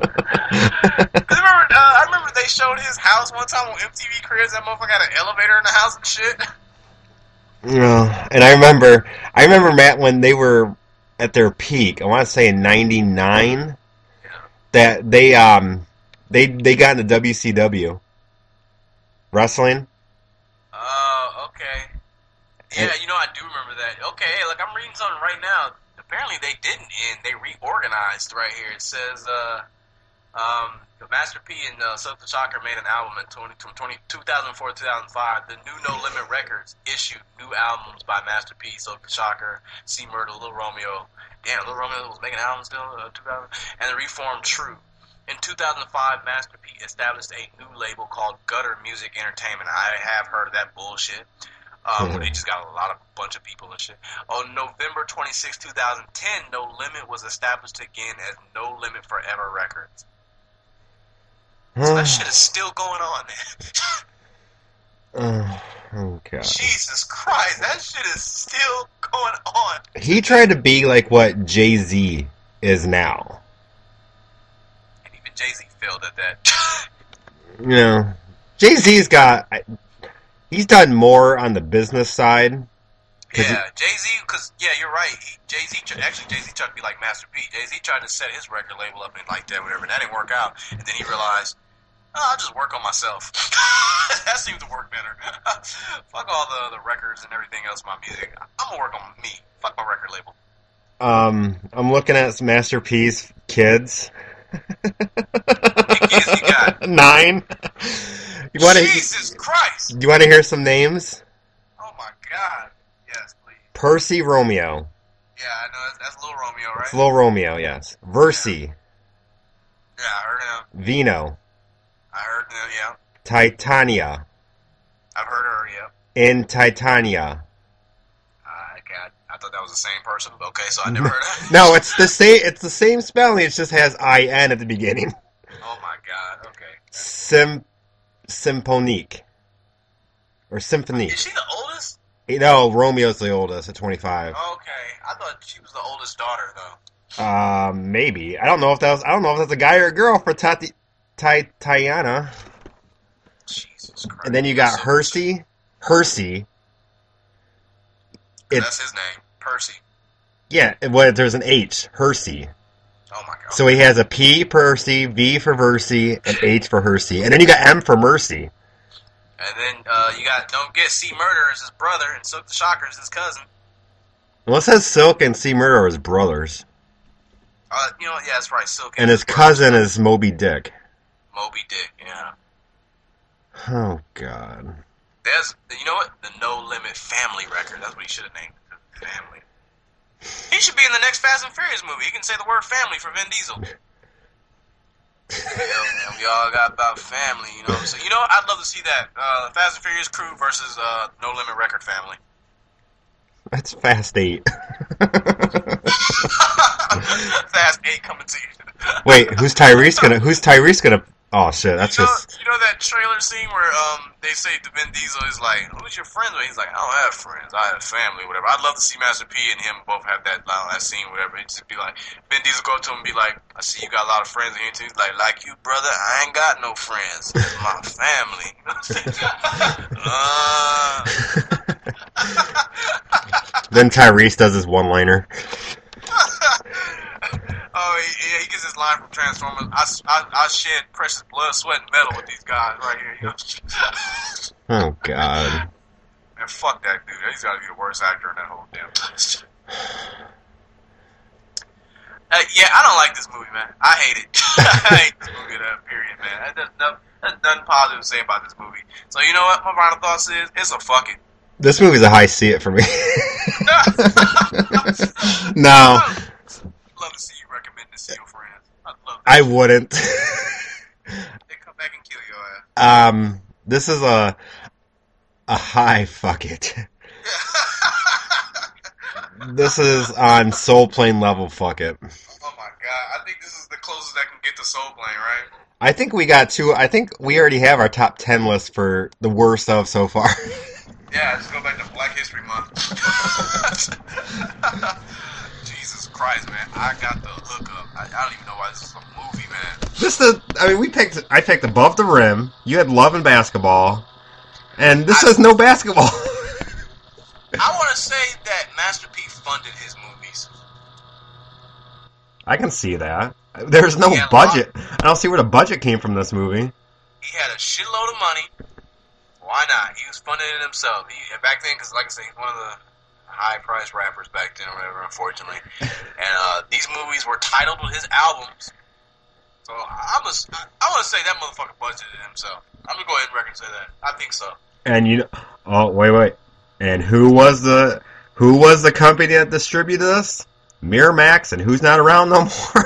I remember they showed his house one time on MTV Cribs. That motherfucker had an elevator in the house and shit. Yeah, and I remember Matt, when they were at their peak, I want to say in '99, that they got into WCW wrestling. Okay. Yeah, I do remember that. Okay, look, I'm reading something right now. Apparently they didn't end. They reorganized right here. It says, Master P and Silk the Shocker made an album in 2004-2005. The new No Limit Records issued new albums by Master P, Silk the Shocker, C Murder, Lil Romeo. Damn, Lil Romeo was making albums still, 2000. And the Reformed True. In 2005, Master P established a new label called Gutter Music Entertainment. I have heard of that bullshit. They just got a bunch of people and shit. On November 26, 2010, No Limit was established again as No Limit Forever Records. So that shit is still going on, man. Oh god. Jesus Christ, that shit is still going on. He tried to be like what Jay-Z is now. And even Jay-Z failed at that. Jay-Z's he's done more on the business side. Yeah, Jay-Z, because, yeah, you're right. Jay-Z tried to be like Master P. Jay-Z tried to set his record label up and like that, whatever. That didn't work out. And then he realized, I'll just work on myself. That seems to work better. Fuck all the records and everything else, my music. I'm going to work on me. Fuck my record label. I'm looking at Master P's kids. How many kids you got? 9. Jesus Christ! You want to hear some names? Oh my God. Yes, please. Percy Romeo. Yeah, I know. That's Lil Romeo, right? It's Lil Romeo, yes. Versi. Yeah, I heard him. Vino. I heard him, yeah. Titania. I've heard her, yeah. In Titania. God, I thought that was the same person. Okay, so I never heard of No, it's the same. It's the same spelling. It just has IN at the beginning. Oh my God. Okay. Symphonique. Or Symphonique. Is she the oldest? No, Romeo's the oldest at 25. Okay, I thought she was the oldest daughter though. Maybe. I don't know if that's a guy or a girl for Tatiana. Jesus Christ. And then you got Hersey. That's his name, Percy. Yeah, there's an H, Hersey. Oh my God. So he has a P, Percy, V for Versi, and H for Hersey. And then you got M for Mercy. And then you got, don't get C Murder as his brother, and Silk the Shocker is his cousin. Well, it says Silk and C Murder are his brothers. Yeah, that's right, Silk. And his cousin is Moby Dick. Moby Dick, yeah. Oh, God. You know what? The No Limit Family record. That's what he should have named it. Family. He should be in the next Fast and Furious movie. He can say the word family for Vin Diesel. We all got about family, you know what I'm saying? You know, I'd love to see that. Fast and Furious crew versus No Limit Record family. That's Fast 8. Fast 8 coming to you. Wait, who's Tyrese gonna... Oh, shit, that's just... You know that trailer scene where they say to Vin Diesel, is like, who's your friends with? He's like, I don't have friends. I have family, whatever. I'd love to see Master P and him both have that scene, whatever. It'd just be like, Vin Diesel go to him and be like, I see you got a lot of friends in here too. He's like you, brother, I ain't got no friends. It's my family. You know what I'm saying? Then Tyrese does his one-liner. Oh, he gets his line from Transformers. I shed precious blood, sweat, and metal with these guys right here. You know? Oh, God. Man, fuck that dude. He's got to be the worst actor in that whole damn thing. Yeah, I don't like this movie, man. I hate it. I hate this movie, period, man. There's nothing positive to say about this movie. So, you know what? My final thoughts is, it's a fuck it. This movie's a high see it for me. No. I'd love to see you recommend this to your friends. I wouldn't. They come back and kill your ass. This is a high fuck it. This is on Soul Plane level fuck it. Oh my god, I think this is the closest I can get to Soul Plane, right? I think we got two. I think we already have our top 10 list for the worst of so far. Yeah, just go back to Black History Month. Jesus Christ, man. I got the hookup. I don't even know why this is a movie, man. I picked Above the Rim. You had Love and Basketball. And this has no basketball. I want to say that Master P funded his movies. I can see that. There's no budget. I don't see where the budget came from this movie. He had a shitload of money. Why not? He was funding it himself. Back then, because like I said, he's one of the high-priced rappers back then or whatever, unfortunately. And these movies were titled with his albums. So I want to say that motherfucker budgeted it himself. I'm going to go ahead and record say that. I think so. And wait. And who was the company that distributed this? Miramax, and who's not around no more?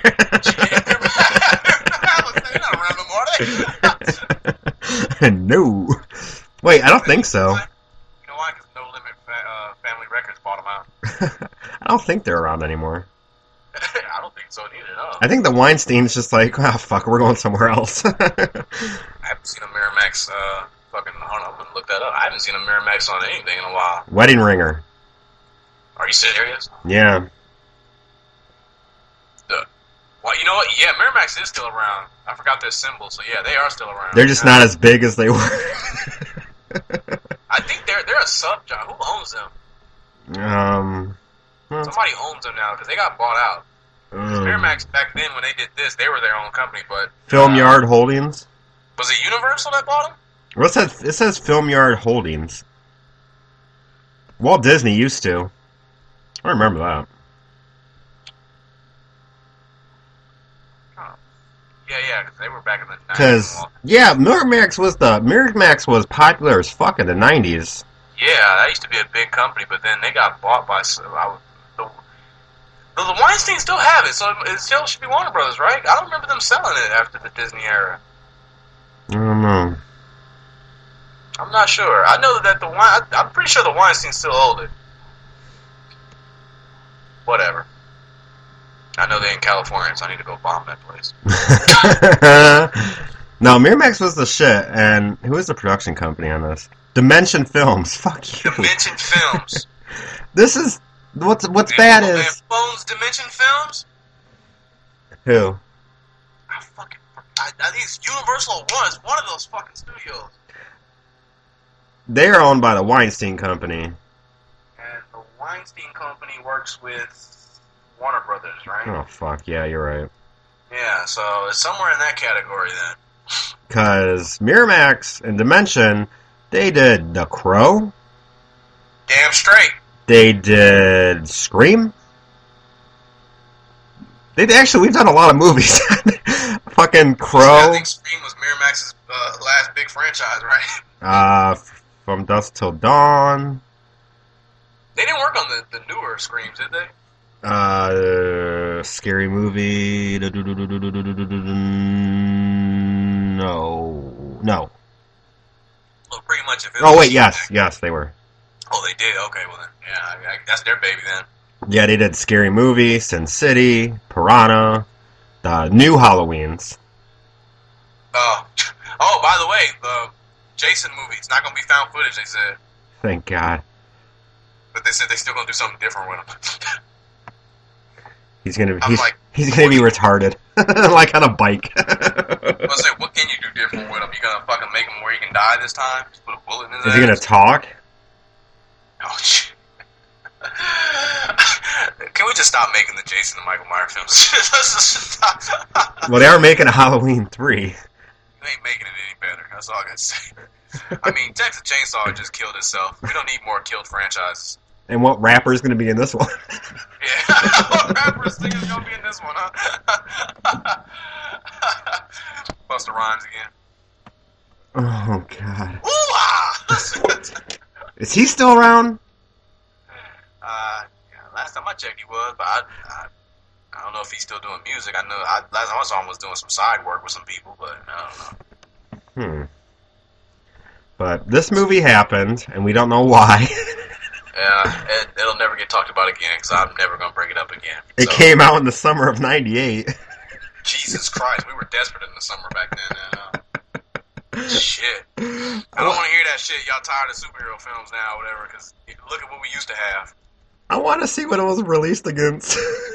They're not around no more, are they? No. Wait, I don't think so. You know why? Because No Limit Family Records bought them out. I don't think they're around anymore. I don't think so neither, no. I think the Weinstein's just like, fuck, we're going somewhere else. I haven't seen a Miramax, hold on, I'm gonna look that up. I haven't seen a Miramax on anything in a while. Wedding Ringer. Are you serious? Yeah. Well, you know what? Yeah, Miramax is still around. I forgot their symbol, so yeah, they are still around. They're just not as big as they were. I think they're a sub-job. Who owns them? Somebody owns them now because they got bought out. Miramax back then when they did this, they were their own company, but Film Yard Holdings. Was it Universal that bought them? What's that? It says Film Yard Holdings. Walt Disney used to. I remember that. Yeah, because they were back in the 90s. Because, yeah, Miramax was popular as fuck in the 90s. Yeah, that used to be a big company, but then they got bought by... The Weinstein still have it, so it still should be Warner Brothers, right? I don't remember them selling it after the Disney era. I don't know. I'm not sure. I know that I'm pretty sure the Weinstein still owned it. Whatever. I know they're in California, so I need to go bomb that place. No, Miramax was the shit, and who is the production company on this? Dimension Films. Fuck you. Dimension Films. This is... What's bad is... Phones Dimension Films? Who? I think it's Universal was one of those fucking studios. They're owned by the Weinstein Company. And the Weinstein Company works with Warner Brothers, right? Oh, fuck. Yeah, you're right. Yeah, so it's somewhere in that category then. Because Miramax and Dimension, they did The Crow. Damn straight. They did Scream. We've done a lot of movies. Fucking Crow. I think Scream was Miramax's last big franchise, right? From Dusk Till Dawn. They didn't work on the newer Screams, did they? Scary Movie. No. Well, pretty much. Yes, they were. Oh, they did? Okay, well then. Yeah, that's their baby then. Yeah, they did Scary Movie, Sin City, Piranha, the new Halloweens. Oh, by the way, the Jason movie, it's not going to be found footage, they said. Thank God. But they said they're still going to do something different with him. He's gonna be retarded, like on a bike. I was like, what can you do different with him? You gonna fucking make him where he can die this time? Just put a bullet in his ass? Is he gonna talk? Oh shit! Can we just stop making the Jason and Michael Myers films? Let's just stop. Well, they are making a Halloween 3. They ain't making it any better. That's all I gotta say. I mean, Texas Chainsaw just killed itself. We don't need more killed franchises. And what rapper is going to be in this one? Yeah, what rapper is going to be in this one, huh? Busta Rhymes again. Oh, God. Ooh-ah! Is he still around? Yeah, last time I checked he was, but I don't know if he's still doing music. I know last time I saw him was doing some side work with some people, but I don't know. But this movie happened, and we don't know why. Yeah, it'll never get talked about again, because I'm never going to bring it up again. It came out in the summer of '98. Jesus Christ, we were desperate in the summer back then. Shit. I don't want to hear that shit. Y'all tired of superhero films now or whatever, because look at what we used to have. I want to see what it was released against.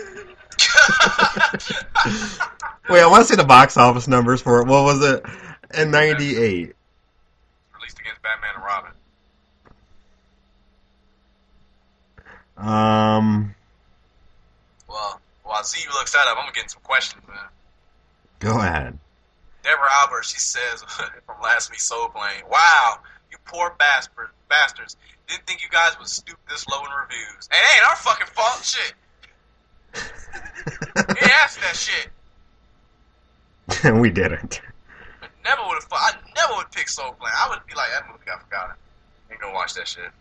Wait, I want to see the box office numbers for it. What was it in '98? Released against Batman and Robin. Well, while Z looks that up, I'm gonna get some questions, man. Go ahead. Deborah Albert, she says from last week's Soul Plane, "Wow, you poor bastards! Didn't think you guys would stoop this low in reviews. And it ain't our fucking fault, shit. We asked that shit. We didn't. I never would pick Soul Plane. I would be like, that movie got forgotten. Ain't gonna watch that shit."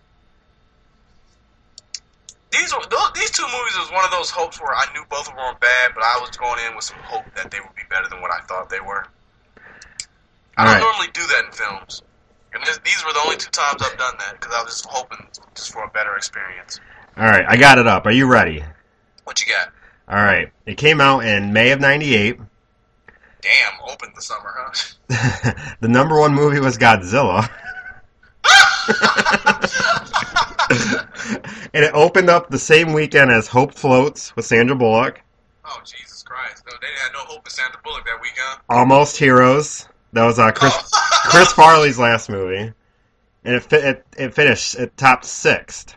These two movies was one of those hopes where I knew both of them were bad, but I was going in with some hope that they would be better than what I thought they were. I don't normally do that in films. And these were the only two times I've done that, because I was just hoping just for a better experience. Alright, I got it up. Are you ready? What you got? Alright, it came out in May of '98. Damn, opened the summer, huh? The number one movie was Godzilla. And it opened up the same weekend as Hope Floats with Sandra Bullock. Oh, Jesus Christ. No, they had no hope in Sandra Bullock that weekend. Almost Heroes. That was Chris Farley's last movie. And it finished, it topped 6th.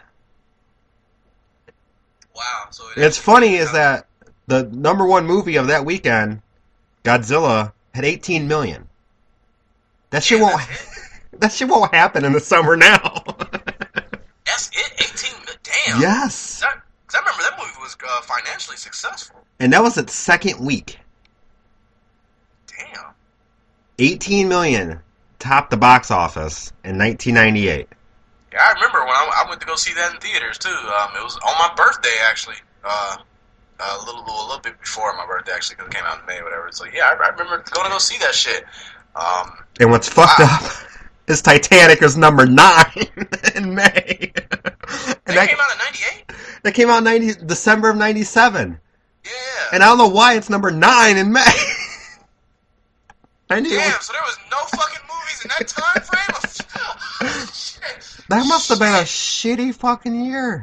Wow. So it's funny is that the number one movie of that weekend, Godzilla, had 18 million. That shit won't happen in the summer now. That's it? 18 million? Damn. Yes. Because I remember that movie was financially successful. And that was its second week. Damn. 18 million topped the box office in 1998. Yeah, I remember when I went to go see that in theaters, too. It was on my birthday, actually. A little bit before my birthday, actually, because it came out in May or whatever. So, yeah, I remember going to go see that shit. And what's fucked up is Titanic is number 9 in May. And that came out in '98? That came out in December of '97. Yeah. And I don't know why it's number 9 in May. Damn, so there was no fucking movies in that time frame? Shit. That must have been a shitty fucking year.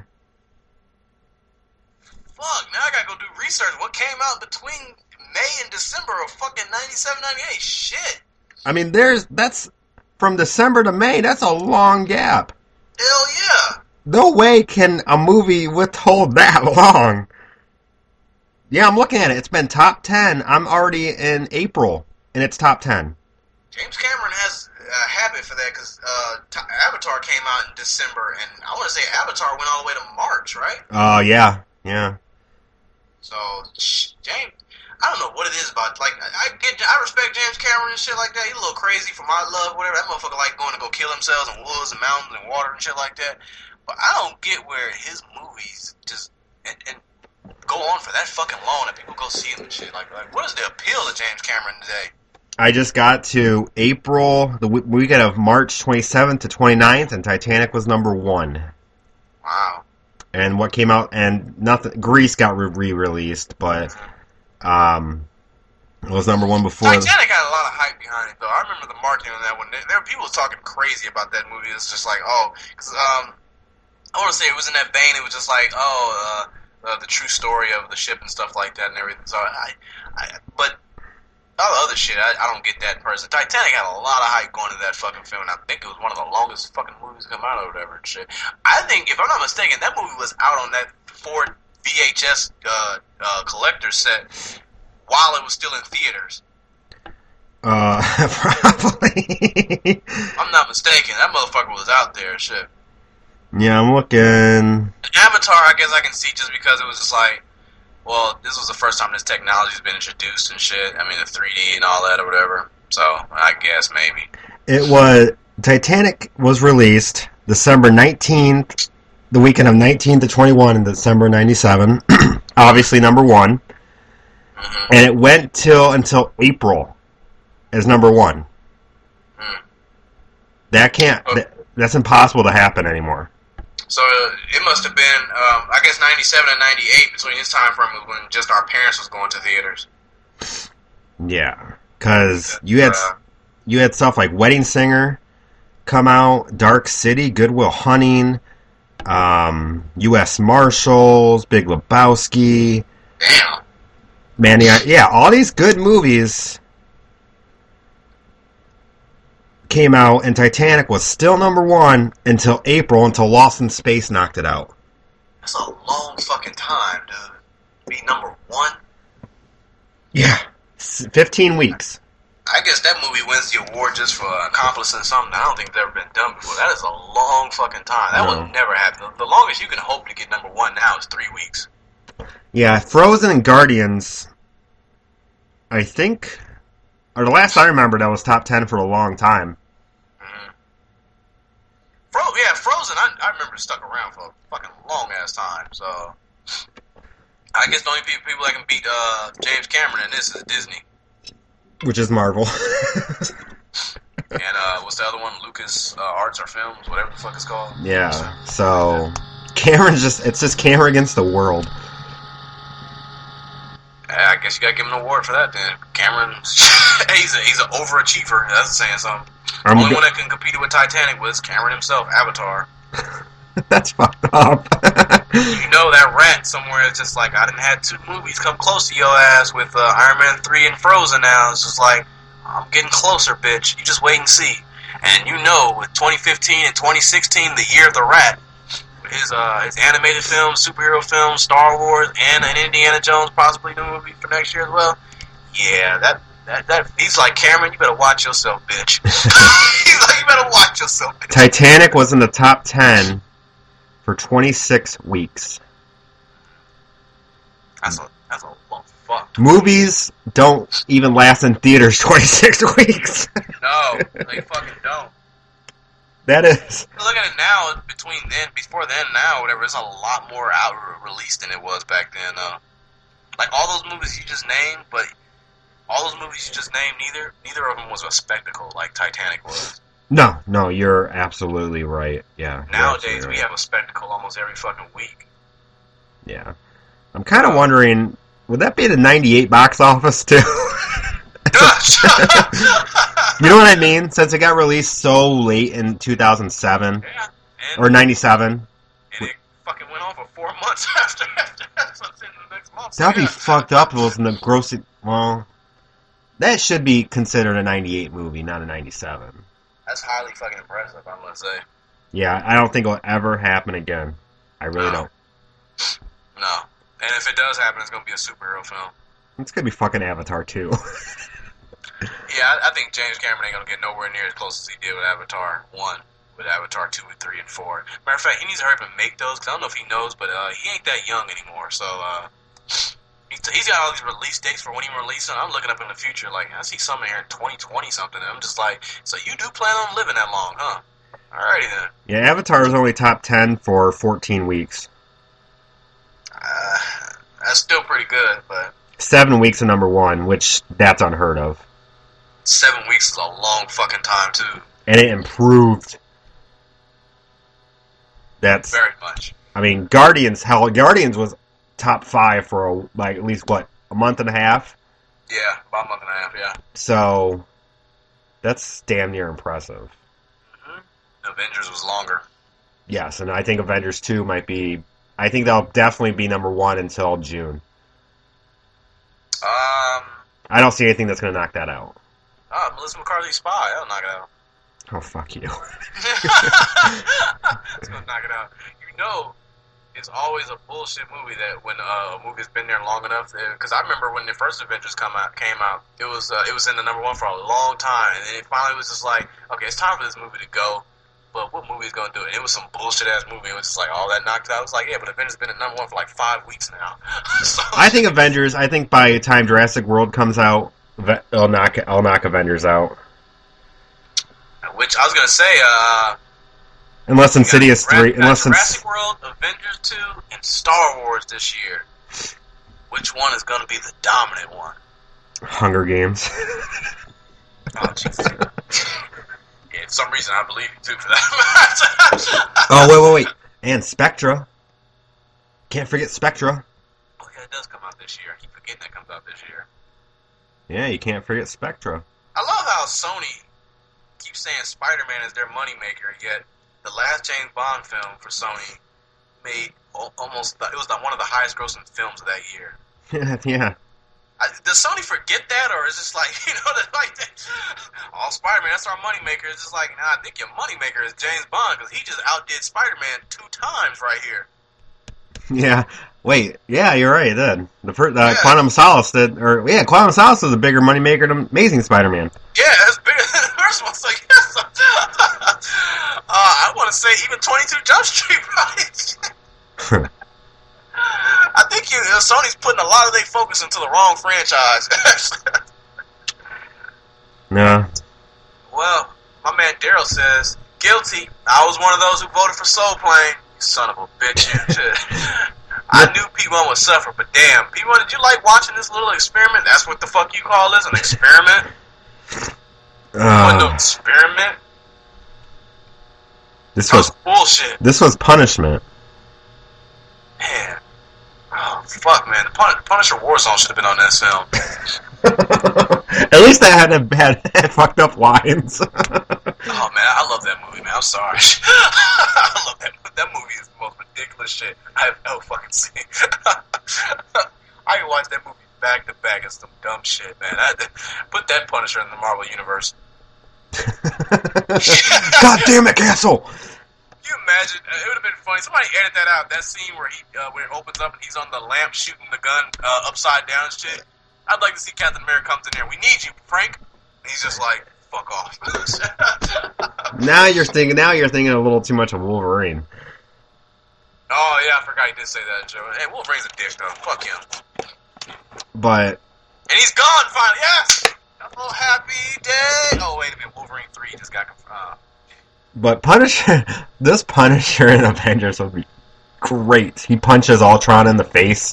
Fuck, now I gotta go do research. What came out between May and December of fucking 97, 98? Shit. I mean, that's from December to May. That's a long gap. Hell yeah. No way can a movie withhold that long. Yeah, I'm looking at it. It's been top 10. I'm already in April, and it's top 10. James Cameron has a habit for that, because Avatar came out in December, and I want to say Avatar went all the way to March, right? Oh, yeah. So, James, I don't know what it is about, like, I respect James Cameron and shit like that. He's a little crazy for my love, whatever. That motherfucker like going to go kill themselves in woods and mountains and water and shit like that. But I don't get where his movies just and go on for that fucking long that people go see them and shit. Like what is the appeal to James Cameron today? I just got to April, the weekend of March 27th to 29th, and Titanic was number 1. Wow. And what came out, and nothing, Grease got re-released, but it was number 1 before. Titanic had a lot of hype behind it, though. I remember the marketing on that one. There were people talking crazy about that movie. It's just like, because I want to say it was in that vein. It was just like, the true story of the ship and stuff like that and everything. So but all the other shit, I don't get that person. Titanic had a lot of hype going to that fucking film, and I think it was one of the longest fucking movies to come out or whatever and shit. I think, if I'm not mistaken, that movie was out on that Ford VHS collector set while it was still in theaters. Probably. I'm not mistaken. That motherfucker was out there and shit. Yeah, I'm looking. Avatar, I guess I can see just because it was just like, well, this was the first time this technology's been introduced and shit. I mean, the 3D and all that or whatever. So, I guess maybe. Titanic was released December 19th the weekend of 19 to 21 in December 97. Obviously number one. Mm-hmm. And it went until April as number one. That's impossible to happen anymore. So it must have been, I guess, 97 and 98 between this time frame when just our parents was going to theaters. Yeah, because you had stuff like Wedding Singer come out, Dark City, Good Will Hunting, U.S. Marshals, Big Lebowski. Damn. Man, yeah, all these good movies came out, and Titanic was still number one until April, until Lost in Space knocked it out. That's a long fucking time, dude. Be number one? Yeah. 15 weeks. I guess that movie wins the award just for accomplishing something I don't think it's ever been done before. That is a long fucking time. That would never happen. The longest you can hope to get number one now is 3 weeks. Yeah, Frozen and Guardians, I think, or the last I remember, that was top 10 for a long time. Mm-hmm. Frozen, I remember stuck around for a fucking long-ass time, so I guess the only people that can beat James Cameron in this is Disney. Which is Marvel. And what's the other one? Lucas Arts or Films, whatever the fuck it's called. Yeah, so Cameron's it's just Cameron against the world. I guess you gotta give him an award for that then. Cameron, he's an overachiever. That's saying something. The only one that can compete with Titanic was Cameron himself, Avatar. That's fucked up. You know that rat somewhere is just like, I done had 2 movies come close to your ass with Iron Man 3 and Frozen now. It's just like, I'm getting closer, bitch. You just wait and see. And you know, with 2015 and 2016, the year of the rat, his animated films, superhero films, Star Wars, and an Indiana Jones possibly new movie for next year as well. Yeah, that he's like, Cameron, you better watch yourself, bitch. He's like, you better watch yourself, bitch. Titanic was in the top 10 for 26 weeks. That's a long fuck. Movies don't even last in theaters 26 weeks. No, they fucking don't. That is. Look at it now. Before then, now, whatever. It's a lot more out released than it was back then, though. Like all those movies you just named, but all those movies you just named, neither of them was a spectacle like Titanic was. No, you're absolutely right. Yeah. Nowadays, right. we have a spectacle almost every fucking week. Yeah. I'm kind of wondering, would that be the 98 box office too? You know what I mean? Since it got released so late in 2007 or 97. And it fucking went on for 4 months after the next month. That'd be fucked up if it was in the grossing. Well, that should be considered a 98 movie, not a 97. That's highly fucking impressive, I'm gonna say. Yeah, I don't think it'll ever happen again. I really don't. No. And if it does happen, it's gonna be a superhero film. It's gonna be fucking Avatar 2. Yeah, I think James Cameron ain't gonna get nowhere near as close as he did with Avatar 1, with Avatar 2, and 3, and 4. Matter of fact, he needs to hurry up and make those, because I don't know if he knows, but he ain't that young anymore, so he's got all these release dates for when he released them. I'm looking up in the future, like, I see something here in 2020 something, and I'm just like, so you do plan on living that long, huh? Alrighty then. Yeah, Avatar is only top 10 for 14 weeks. That's still pretty good, but 7 weeks of number one, which that's unheard of. 7 weeks is a long fucking time, too. And it improved. That's very much. I mean, Guardians was top 5 for at least a month and a half. Yeah, about a month and a half. Yeah. So that's damn near impressive. Mm-hmm. Avengers was longer. Yes, and I think Avengers 2 might be. I think they'll definitely be number one until June. I don't see anything that's going to knock that out. Melissa McCarthy's Spy. That'll knock it out. Oh, fuck you. It's going to knock it out. You know, it's always a bullshit movie that when a movie's been there long enough. Because I remember when the first Avengers came out, it was in the number one for a long time. And then it finally was just like, okay, it's time for this movie to go. But what movie is going to do it? And it was some bullshit-ass movie. It was just like, all that knocked it out. I was like, yeah, but Avengers has been at number one for 5 weeks now. So, I think by the time Jurassic World comes out, I'll knock Avengers out. Which I was going to say, Unless Insidious 3. Unless Jurassic World, Avengers 2, and Star Wars this year. Which one is going to be the dominant one? Hunger Games. Oh, Jesus. Yeah, for some reason I believe you too for that. Oh, wait. And Spectra. Can't forget Spectra. Oh, yeah, it does come out this year. I keep forgetting that comes out this year. Yeah, you can't forget Spectra. I love how Sony keeps saying Spider-Man is their moneymaker, yet the last James Bond film for Sony made almost, it was one of the highest grossing films of that year. Yeah. Does Sony forget that, or is it just like, oh, Spider-Man, that's our moneymaker? It's just like, nah, I think your moneymaker is James Bond, because he just outdid Spider-Man 2 times right here. Yeah. Wait. Yeah, you're right. It did. Quantum Solace did. Quantum Solace was a bigger moneymaker than Amazing Spider-Man. Yeah, it's bigger than the first one. So, yes. I want to say even 22 Jump Street, right? I think Sony's putting a lot of their focus into the wrong franchise. No. Well, my man Daryl says, guilty. I was one of those who voted for Soul Plane. You son of a bitch. I knew P1 would suffer, but damn. P1, did you like watching this little experiment? That's what the fuck you call this? An experiment? No experiment? This was bullshit. This was punishment. Man. Oh, fuck, man. The Punisher Warzone should have been on this film. At least I had fucked up lines. Oh, man, I love that movie, man. I'm sorry. I love that movie. That movie is the most ridiculous shit I have ever fucking seen. I can watch that movie back to back. It's some dumb shit, man. Put that Punisher in the Marvel Universe. God damn it, Castle! Can you imagine? It would have been funny. Somebody edit that out. That scene where where it opens up and he's on the lamp shooting the gun upside down and shit. I'd like to see Captain America comes in there. We need you, Frank. And he's just like, fuck off. Now you're thinking a little too much of Wolverine. Oh yeah, I forgot he did say that, Joe. Hey, Wolverine's a dick though. Fuck him. But and he's gone finally. Yes. A little happy day. Oh wait a minute, Wolverine 3 just got confirmed. But this Punisher in Avengers would be great. He punches Ultron in the face.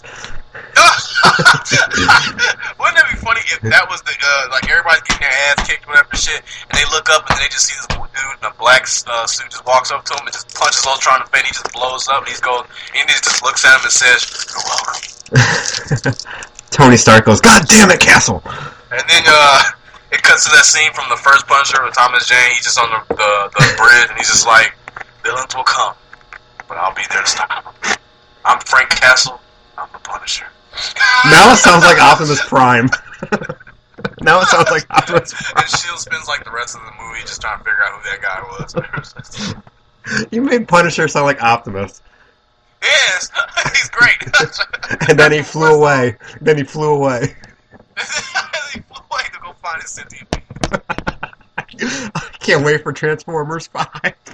Wouldn't it be funny if that was the like everybody's getting their ass kicked, whatever shit, and they look up and they just see this dude in a black suit just walks up to him and just punches Ultron in the face. He just blows up and he just looks at him and says, "You're welcome." Tony Stark goes, "God damn it, Castle!" And then it cuts to that scene from the first Punisher with Thomas Jane. He's just on the bridge and he's just like, "Villains will come, but I'll be there to stop them. I'm Frank Castle. I'm the Punisher." Now it sounds like Optimus Prime. Now it sounds like Optimus Prime. And S.H.I.E.L.D. spends like the rest of the movie just trying to figure out who that guy was. You made Punisher sound like Optimus. Yes, he's great. And then he flew away. He flew away to go find his sentient being. I can't wait for Transformers 5.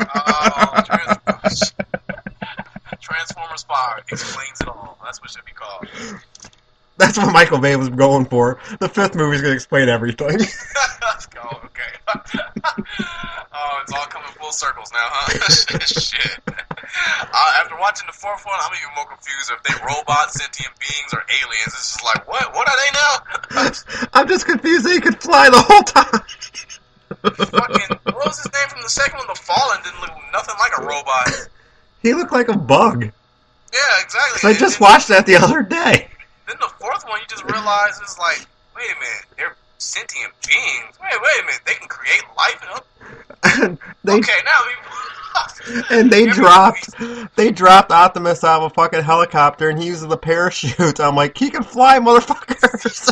Transformers 5 explains it all. That's what it should be called. That's what Michael Bay was going for. The fifth movie's going to explain everything. Let's go, okay. Oh, it's all coming full circles now, huh? Shit. After watching the fourth one, I'm even more confused if they robots, sentient beings, or aliens. It's just like, what? What are they now? I'm just confused that he could fly the whole time. What was his name from the second one? The Fallen didn't look nothing like a robot. He looked like a bug. Yeah, exactly. I just watched that the other day. Then the fourth one, you just realize it's like, wait a minute, they're sentient beings. Wait a minute, they can create life. Okay, now and they dropped Optimus out of a fucking helicopter, and he uses the parachute. I'm like, he can fly, motherfuckers.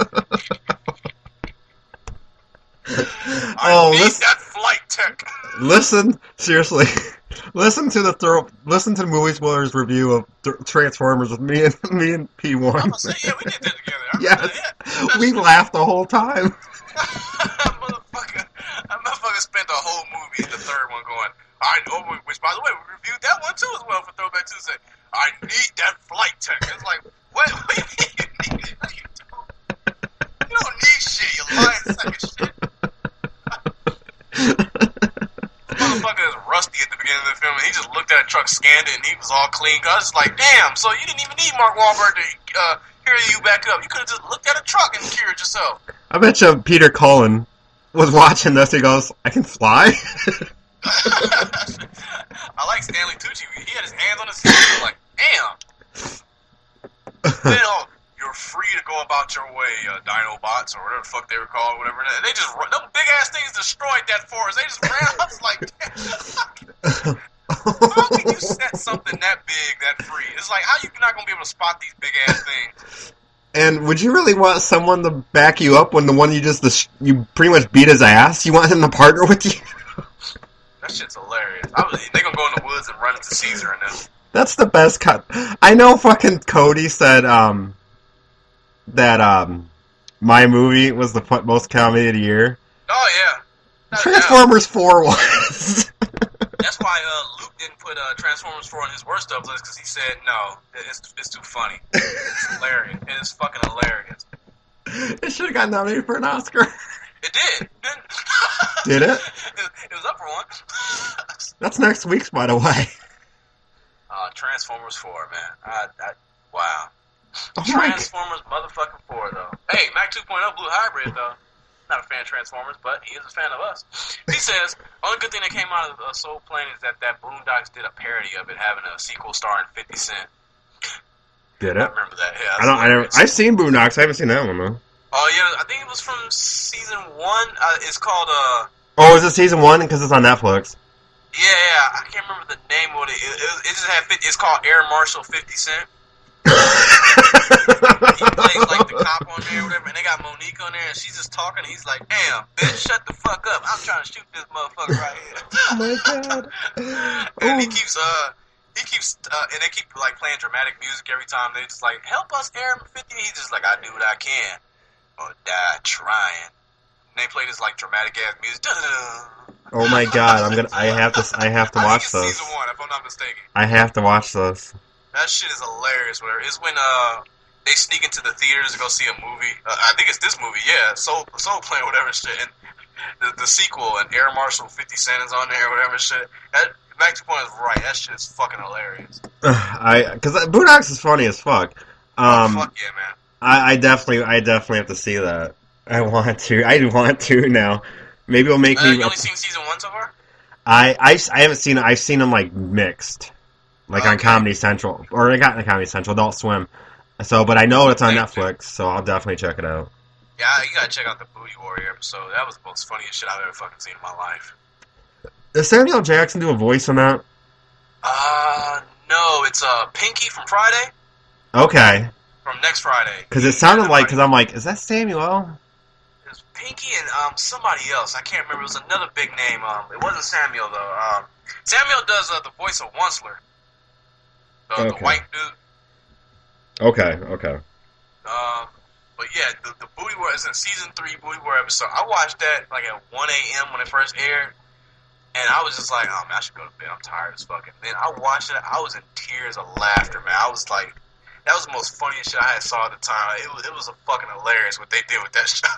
I need that flight tech. Listen, seriously. Listen to the Movie Spoilers review of Transformers with me and P1. I'm gonna say, yeah, we did that together. Yes, we laughed the whole time. Motherfucker spent the whole movie in the third one going, I know, which by the way, we reviewed that one too as well for Throwback Tuesday. I need that flight tech. It's like, what do you need? You don't need shit, you lying sack of shit. Motherfucker is rusty at the beginning of the signed it, and he was all clean. I was just like, damn, so you didn't even need Mark Wahlberg to carry you back up. You could have just looked at a truck and cured yourself. I bet you Peter Cullen was watching this. He goes, I can fly? I like Stanley Tucci. He had his hands on his hips. He was like, damn. Then, you're free to go about your way, Dinobots, or whatever the fuck they were called, whatever. They just, them big-ass things destroyed that forest. They just ran up like, how can you set something that big, that free? It's like, how you not going to be able to spot these big-ass things? And would you really want someone to back you up when the one you pretty much beat his ass? You want him to partner with you? That shit's hilarious. They gonna go in the woods and run into Caesar and them. That's the best cut. I know fucking Cody said that my movie was the most comedy of the year. Oh yeah. Transformers 4 was. That's why Luke didn't put Transformers 4 on his worst of list, because he said no, it's too funny. It's hilarious. It is fucking hilarious. It should have gotten nominated for an Oscar. It did. Did it? It was up for one. That's next week's, by the way. Transformers 4, man. Wow. Oh Transformers motherfucking 4, though. Hey, Mac 2.0 Blue Hybrid, though. Not a fan of Transformers, but he is a fan of us. He says, only good thing that came out of Soul Plane is that Boondocks did a parody of it, having a sequel starring 50 Cent. Did it? I remember that, yeah. I've seen Boondocks. I haven't seen that one, though. Oh, yeah, I think it was from season 1. It's called, Oh, is it season 1? Because it's on Netflix. Yeah, I can't remember the name of it. It just had 50, it's called Air Marshal 50 Cent. He plays like the cop on there or whatever, and they got Monique on there, and she's just talking, and he's like, damn, bitch, shut the fuck up. I'm trying to shoot this motherfucker right here. Oh my god. And he keeps, and they keep, like, playing dramatic music every time. They just like, help us, Air 50. He's just like, I do what I can. Or die trying. And they play this, like, dramatic ass music. Oh my god, I have to watch this. Season 1, if I'm not mistaken. I have to watch this. That shit is hilarious. Whatever. It's when they sneak into the theaters to go see a movie. I think it's this movie, yeah. Soul Plane, whatever shit. And the sequel, and Air Marshal 50 Cent is on there, whatever shit. Max Point is right. That shit is fucking hilarious. Because Boondocks is funny as fuck. Fuck yeah, man. I definitely have to see that. I want to now. Maybe it'll make me. You only seen season 1 so far? I haven't seen it. I've seen them like mixed, like on Comedy Central, or I got on Comedy Central, Adult Swim. So, but I know it's on Netflix, so I'll definitely check it out. Yeah, you gotta check out the Booty Warrior episode. That was the most funniest shit I've ever fucking seen in my life. Does Samuel Jackson do a voice on that? No, it's Pinky from Friday. Okay. From next Friday. Because it sounded like, because I'm like, is that Samuel? It was Pinky and somebody else. I can't remember. It was another big name. It wasn't Samuel though. Samuel does the voice of Onceler, the white dude. Okay. But yeah, the Booty War is in season 3 Booty War episode. I watched that like at 1 a.m. when it first aired, and I was just like, oh man, I should go to bed. I'm tired as fucking. Then I watched it. I was in tears of laughter, man. I was like, that was the most funniest shit I had saw at the time. It was a fucking hilarious what they did with that show.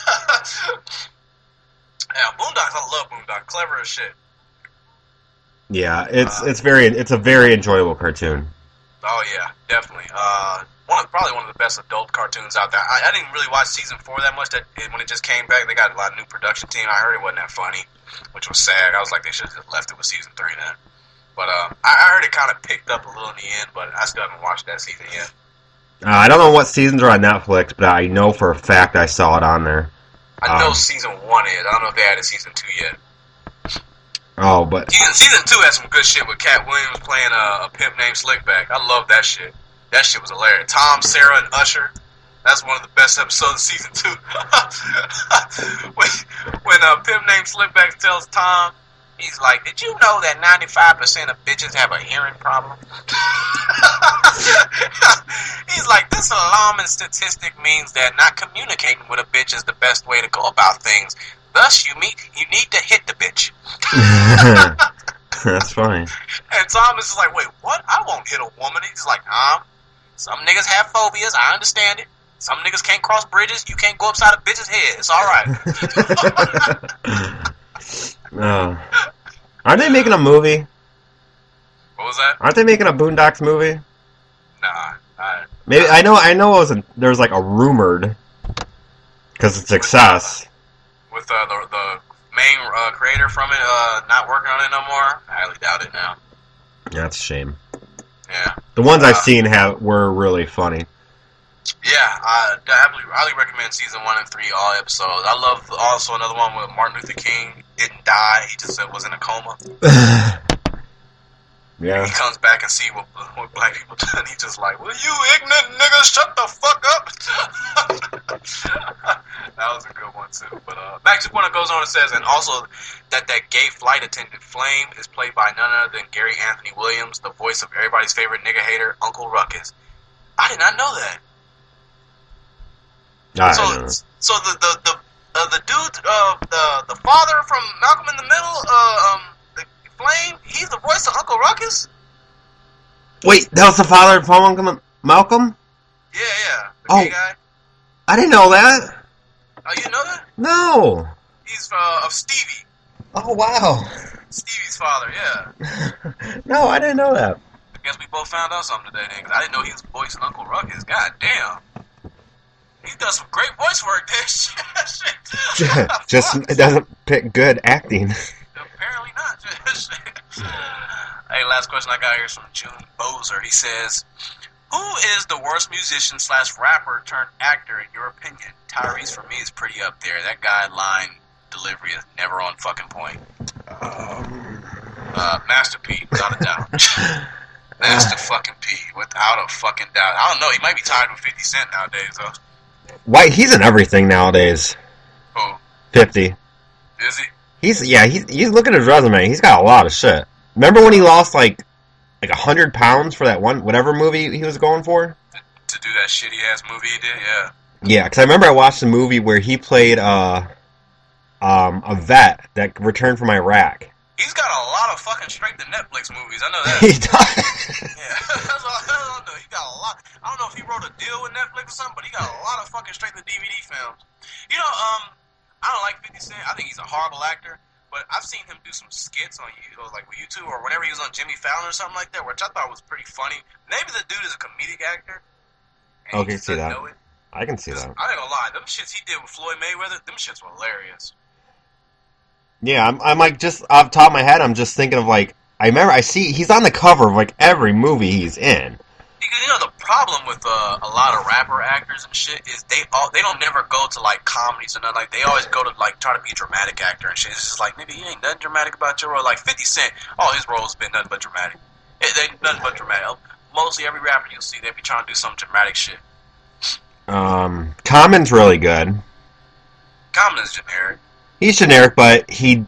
Yeah, Boondocks, I love Boondocks. Clever as shit. Yeah, it's a very enjoyable cartoon. Oh yeah, definitely. Probably one of the best adult cartoons out there. I didn't really watch season 4 that much. When it just came back, they got a lot of new production team. I heard it wasn't that funny, which was sad. I was like, they should have just left it with season 3 then. But I heard it kind of picked up a little in the end, but I still haven't watched that season yet. I don't know what seasons are on Netflix, but I know for a fact I saw it on there. I know season 1 is. I don't know if they added season 2 yet. Oh, but season 2 had some good shit with Cat Williams playing a pimp named Slickback. I love that shit. That shit was hilarious. Tom, Sarah, and Usher. That's one of the best episodes of season 2. when pimp named Slickback tells Tom, he's like, did you know that 95% of bitches have a hearing problem? He's like, this alarming statistic means that not communicating with a bitch is the best way to go about things. Thus, you need to hit the bitch. That's funny. And Tom is like, wait, what? I won't hit a woman. He's like, some niggas have phobias. I understand it. Some niggas can't cross bridges. You can't go upside a bitch's head. It's all right. Aren't they making a movie? What was that? Aren't they making a Boondocks movie? Nah. Maybe I know. There was like a rumored because it's success. With the main creator from it not working on it no more. I highly doubt it now. Yeah, that's a shame. Yeah. The ones I've seen were really funny. Yeah, I highly recommend season 1 and 3, all episodes. I love also another one with Martin Luther King didn't die; he just was in a coma. Yeah. He comes back and see what black people do, and he's just like, "Well, you ignorant nigga, shut the fuck up." That was a good one too. But back to when it goes on, it says, and also that gay flight attendant Flame is played by none other than Gary Anthony Williams, the voice of everybody's favorite nigga hater, Uncle Ruckus. I did not know that. So the dude, the father from Malcolm in the Middle, the Flame, he's the voice of Uncle Ruckus? Wait, that was the father of Malcolm? Yeah. The gay guy? I didn't know that. Oh, you didn't know that? No. He's of Stevie. Oh, wow. Stevie's father, yeah. No, I didn't know that. I guess we both found out something today, because I didn't know he was voicing Uncle Ruckus. God damn. He's done some great voice work there. Shit. Just, it doesn't pick good acting. Apparently not. Hey, last question I got here is from June Bozer. He says, who is the worst musician / rapper turned actor in your opinion? Tyrese for me is pretty up there. That guy line delivery is never on fucking point. Master P, without a doubt. Master fucking P, without a fucking doubt. I don't know, he might be tied with 50 Cent nowadays, though. Why, he's in everything nowadays. Who? 50. Is he? He's look at his resume. He's got a lot of shit. Remember when he lost like 100 pounds for that one whatever movie he was going for? To do that shitty ass movie he did, yeah. Yeah, because I remember I watched a movie where he played a vet that returned from Iraq. He's got a lot of fucking straight to Netflix movies. I know that. He does. Yeah, that's all I know. He got a lot. I don't know if he wrote a deal with Netflix or something, but he got a lot of fucking straight to DVD films. You know, I don't like 50 Cent. I think he's a horrible actor. But I've seen him do some skits on like with YouTube or whenever he was on Jimmy Fallon or something like that, which I thought was pretty funny. Maybe the dude is a comedic actor. Okay, see that. I can see that. I ain't gonna lie, them shits he did with Floyd Mayweather, them shits were hilarious. Yeah, I'm like just off the top of my head, I'm just thinking of like I see he's on the cover of like every movie he's in. Because you know the problem with a lot of rapper actors and shit is they don't never go to like comedies or nothing. Like they always go to like try to be a dramatic actor and shit. It's just like nigga, you ain't nothing dramatic about your role. Like 50 Cent, all his roles been nothing but dramatic. They nothing but dramatic. Mostly every rapper you'll see, they be trying to do some dramatic shit. Common's really good. Common is generic. He's generic, but he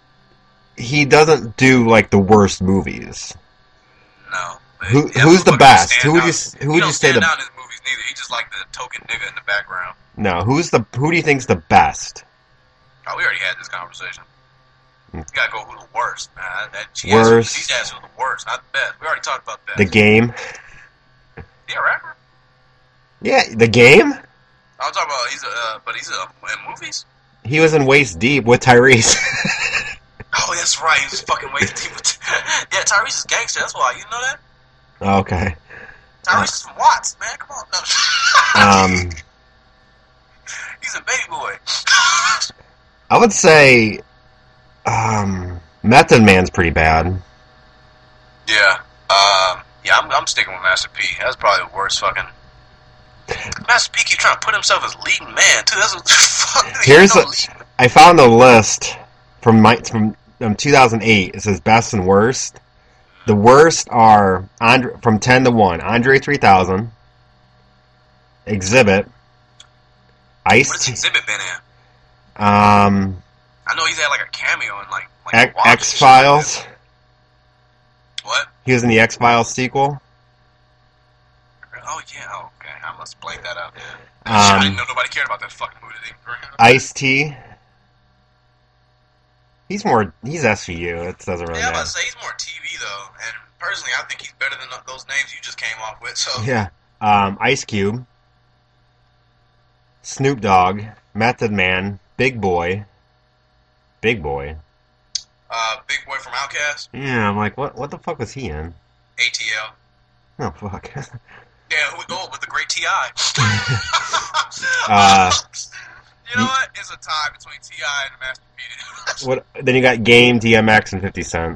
doesn't do like the worst movies. No. Who's the best? Who would you say the? He don't stand out in his movies neither. He just like the token nigga in the background. No, who do you think's the best? Oh, we already had this conversation. You gotta go who the worst, man. Worst. These guys are the worst, not the best. We already talked about that. The Game. Yeah, rapper. Yeah, The Game. I'm talking about but he's in movies. He was in Waist Deep with Tyrese. Oh, that's right. He was fucking Waist Deep with. Yeah, Tyrese is gangster. That's why you know that. Okay. Tyrese is from Watts, man. Come on. No. He's a baby boy. I would say, Method Man's pretty bad. Yeah. Yeah, I'm sticking with Master P. That's probably the worst fucking. Master P keep trying to put himself as leading man too. That's what the fuck. I found a list from 2008. It says best and worst. The worst are from 10 to 1. Andre 3000, Exhibit, What's Exhibit been in? I know he's had like a cameo in like X-Files. What? He was in the X-Files sequel. Oh yeah, oh, okay. I must blank that out. I didn't know nobody cared about that fucking movie. Ice-T. He's SVU. It doesn't really matter. Yeah, I'm about to say he's more TV though, and personally, I think he's better than those names you just came off with. So yeah, Ice Cube, Snoop Dogg, Method Man, Big Boy. Big Boy from Outkast. Yeah, I'm like, what the fuck was he in? ATL. Oh fuck. Yeah, who we go with the great T.I. You know what? It's a tie between T.I. and Master P. What? Then you got Game, DMX, and 50 Cent.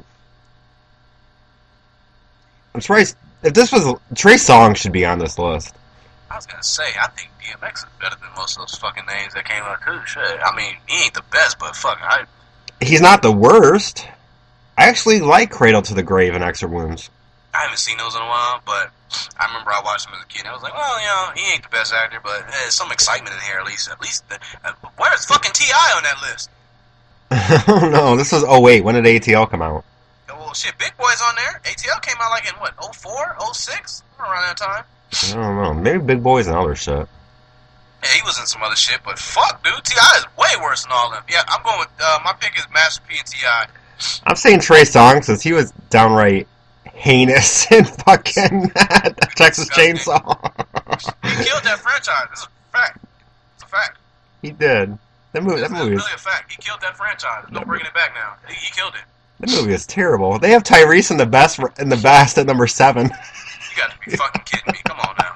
I'm surprised if this was Trey Songz should be on this list. I was gonna say, I think DMX is better than most of those fucking names that came out too. Shit, I mean, he ain't the best, but fuck, he's not the worst. I actually like Cradle to the Grave and Extra Wounds. I haven't seen those in a while, but I remember I watched them as a kid. And I was like, well, you know, he ain't the best actor, but there's some excitement in here at least. Where's fucking T.I. on that list? Oh no, this was 08. When did ATL come out? Well, shit, Big Boy's on there. ATL came out like in what, 04, 06? Around that time. I don't know. Maybe Big Boy's and other shit. Yeah, he was in some other shit, but fuck, dude, T.I. is way worse than all of them. Yeah, I'm going with, my pick is Master P and T.I. I'm saying Trey Songz since he was downright heinous in fucking Texas Chainsaw. He killed that franchise. This is a fact. It's a fact. He did. That movie It's really a fact. He killed that franchise. No bringing it back now. He killed it. That movie is terrible. They have Tyrese in the best at number 7. You got to be fucking kidding me. Come on now.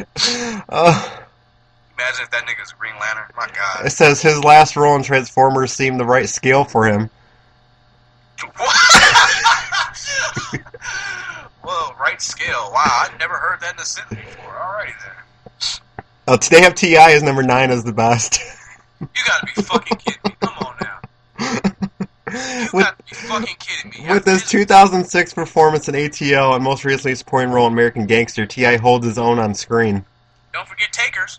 Imagine if that nigga's Green Lantern. My God. It says his last role in Transformers seemed the right scale for him. What? Whoa, right scale. Wow, I've never heard that in a sentence before. Alrighty then. They have T.I. as number 9 as the best. You gotta be fucking kidding me. Come on now. You gotta be fucking kidding me. With his 2006 performance in ATL and most recently supporting role in American Gangster, T.I. holds his own on screen. Don't forget Takers.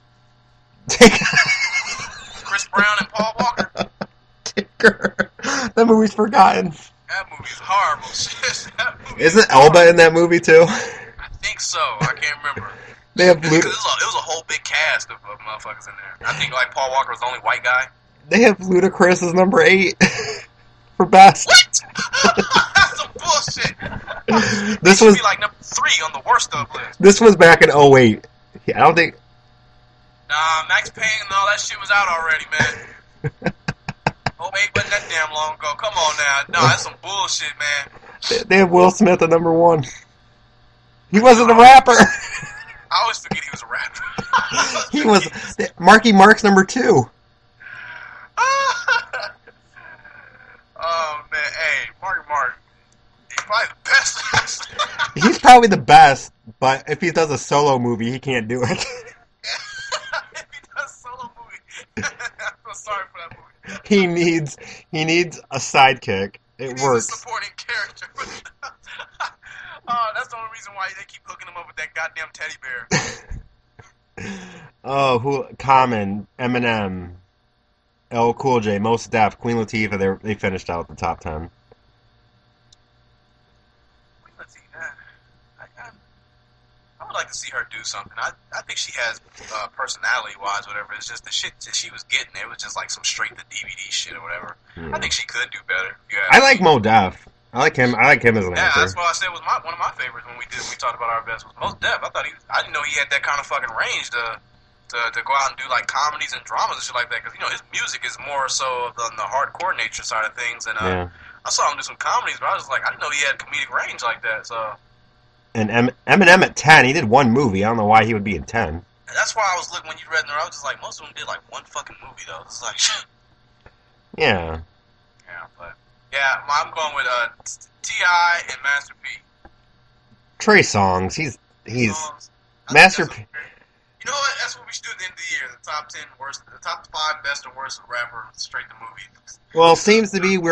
Chris Brown and Paul Walker. Taker. That movie's forgotten. That movie's horrible. Isn't Elba in that movie too? I think so. I can't remember. They have it was a whole big cast of motherfuckers in there. I think like Paul Walker was the only white guy. They have Ludacris as number 8 for best. What? That's some bullshit. This would was be like number 3 on the worst of list. This was back in 08. I don't think. Nah, Max Payne and all that shit was out already, man. 08 wasn't that damn long ago. Come on now. No, that's some bullshit, man. They have Will Smith at number 1. He wasn't a rapper. I always forget he was a rapper. He was Marky Mark's number 2. Oh man, hey, Marky Mark, he's probably the best. He's probably the best, but if he does a solo movie, he can't do it. If he does a solo movie, I'm so sorry for that movie. He needs a sidekick. It works. A supporting character. Oh, that's the only reason why they keep hooking him up with that goddamn teddy bear. Oh, Common, Eminem, L. Cool J, Mos Def, Queen Latifah. They finished out the top 10. I would like to see her do something. I think she has personality-wise, whatever. It's just the shit that she was getting. It was just like some straight-to-DVD shit or whatever. I think she could do better. I like Mo Def. I like him as an actor. Yeah, that's what I said was one of my favorites when we talked about our best was Mos Def. I didn't know he had that kind of fucking range to go out and do like comedies and dramas and shit like that, because his music is more so on the hardcore nature side of things. And I saw him do some comedies, but I was like, I didn't know he had comedic range like that. So. And Eminem at 10, he did one movie. I don't know why he would be in 10. And that's why I was looking when you read in there. I was just like, most of them did like one fucking movie though. It's like, yeah. Yeah, but yeah, I'm going with T.I. and Master P. Trey Songz, he's Master P. You know what? That's what we should do at the end of the year. The top 10 worst, the top 5 best or worst rapper straight to movie. Well, it seems to be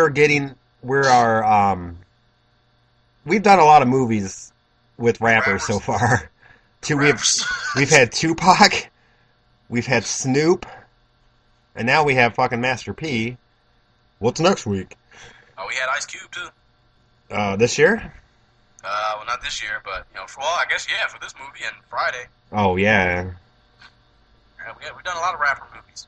we've done a lot of movies with rappers so far. We've had Tupac, we've had Snoop, and now we have fucking Master P. What's next week? Oh, we had Ice Cube too. This year? Well, not this year, but I guess for this movie and Friday. Oh yeah. We've done a lot of rapper movies.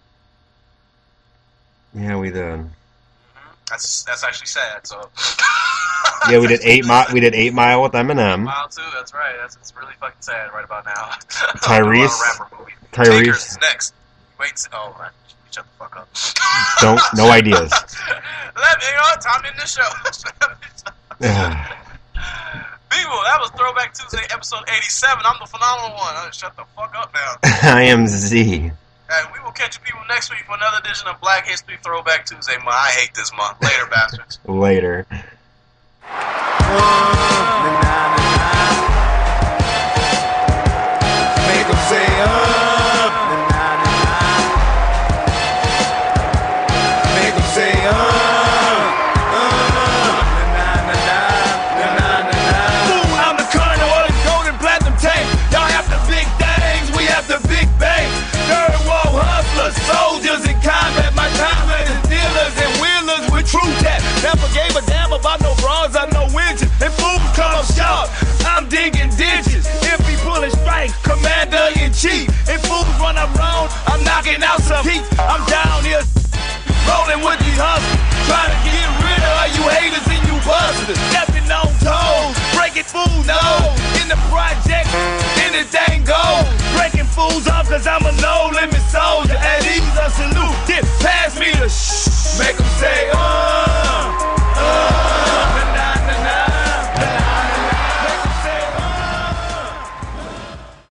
Yeah, we did. Mm-hmm. That's actually sad. So. Yeah, we did 8 Mile. We did 8 Mile with Eminem. 8 Mile too. That's right. It's really fucking sad right about now. Tyrese. Takers next. Wait. Oh, shut the fuck up. No ideas. Let me know. Time in the show. People, that was Throwback Tuesday, episode 87. I'm the phenomenal one. Shut the fuck up now. I am Z. And we will catch you people next week for another edition of Black History Throwback Tuesday. I hate this month. Later, bastards. Later. Make them say Make them say I'm the colonel of the golden platinum tank. Y'all have the big things, we have the big bang. Third wall hustlers, soldiers in combat. My comrades, dealers and wheelers with true that. Never gave a damn about no bras or no widgets. And fools come up short, I'm digging ditches. If he pulling strike, commander in chief. If fools run up wrong, I'm knocking out some heat. I'm down here rolling with these hustlers, trying to get rid of all you haters and you busters. Stepping on toes, breaking fools nose. In the project, anything goes. Breaking fools off cause I'm a no-limit soldier. At ease, I salute, get past me to shh. Make them say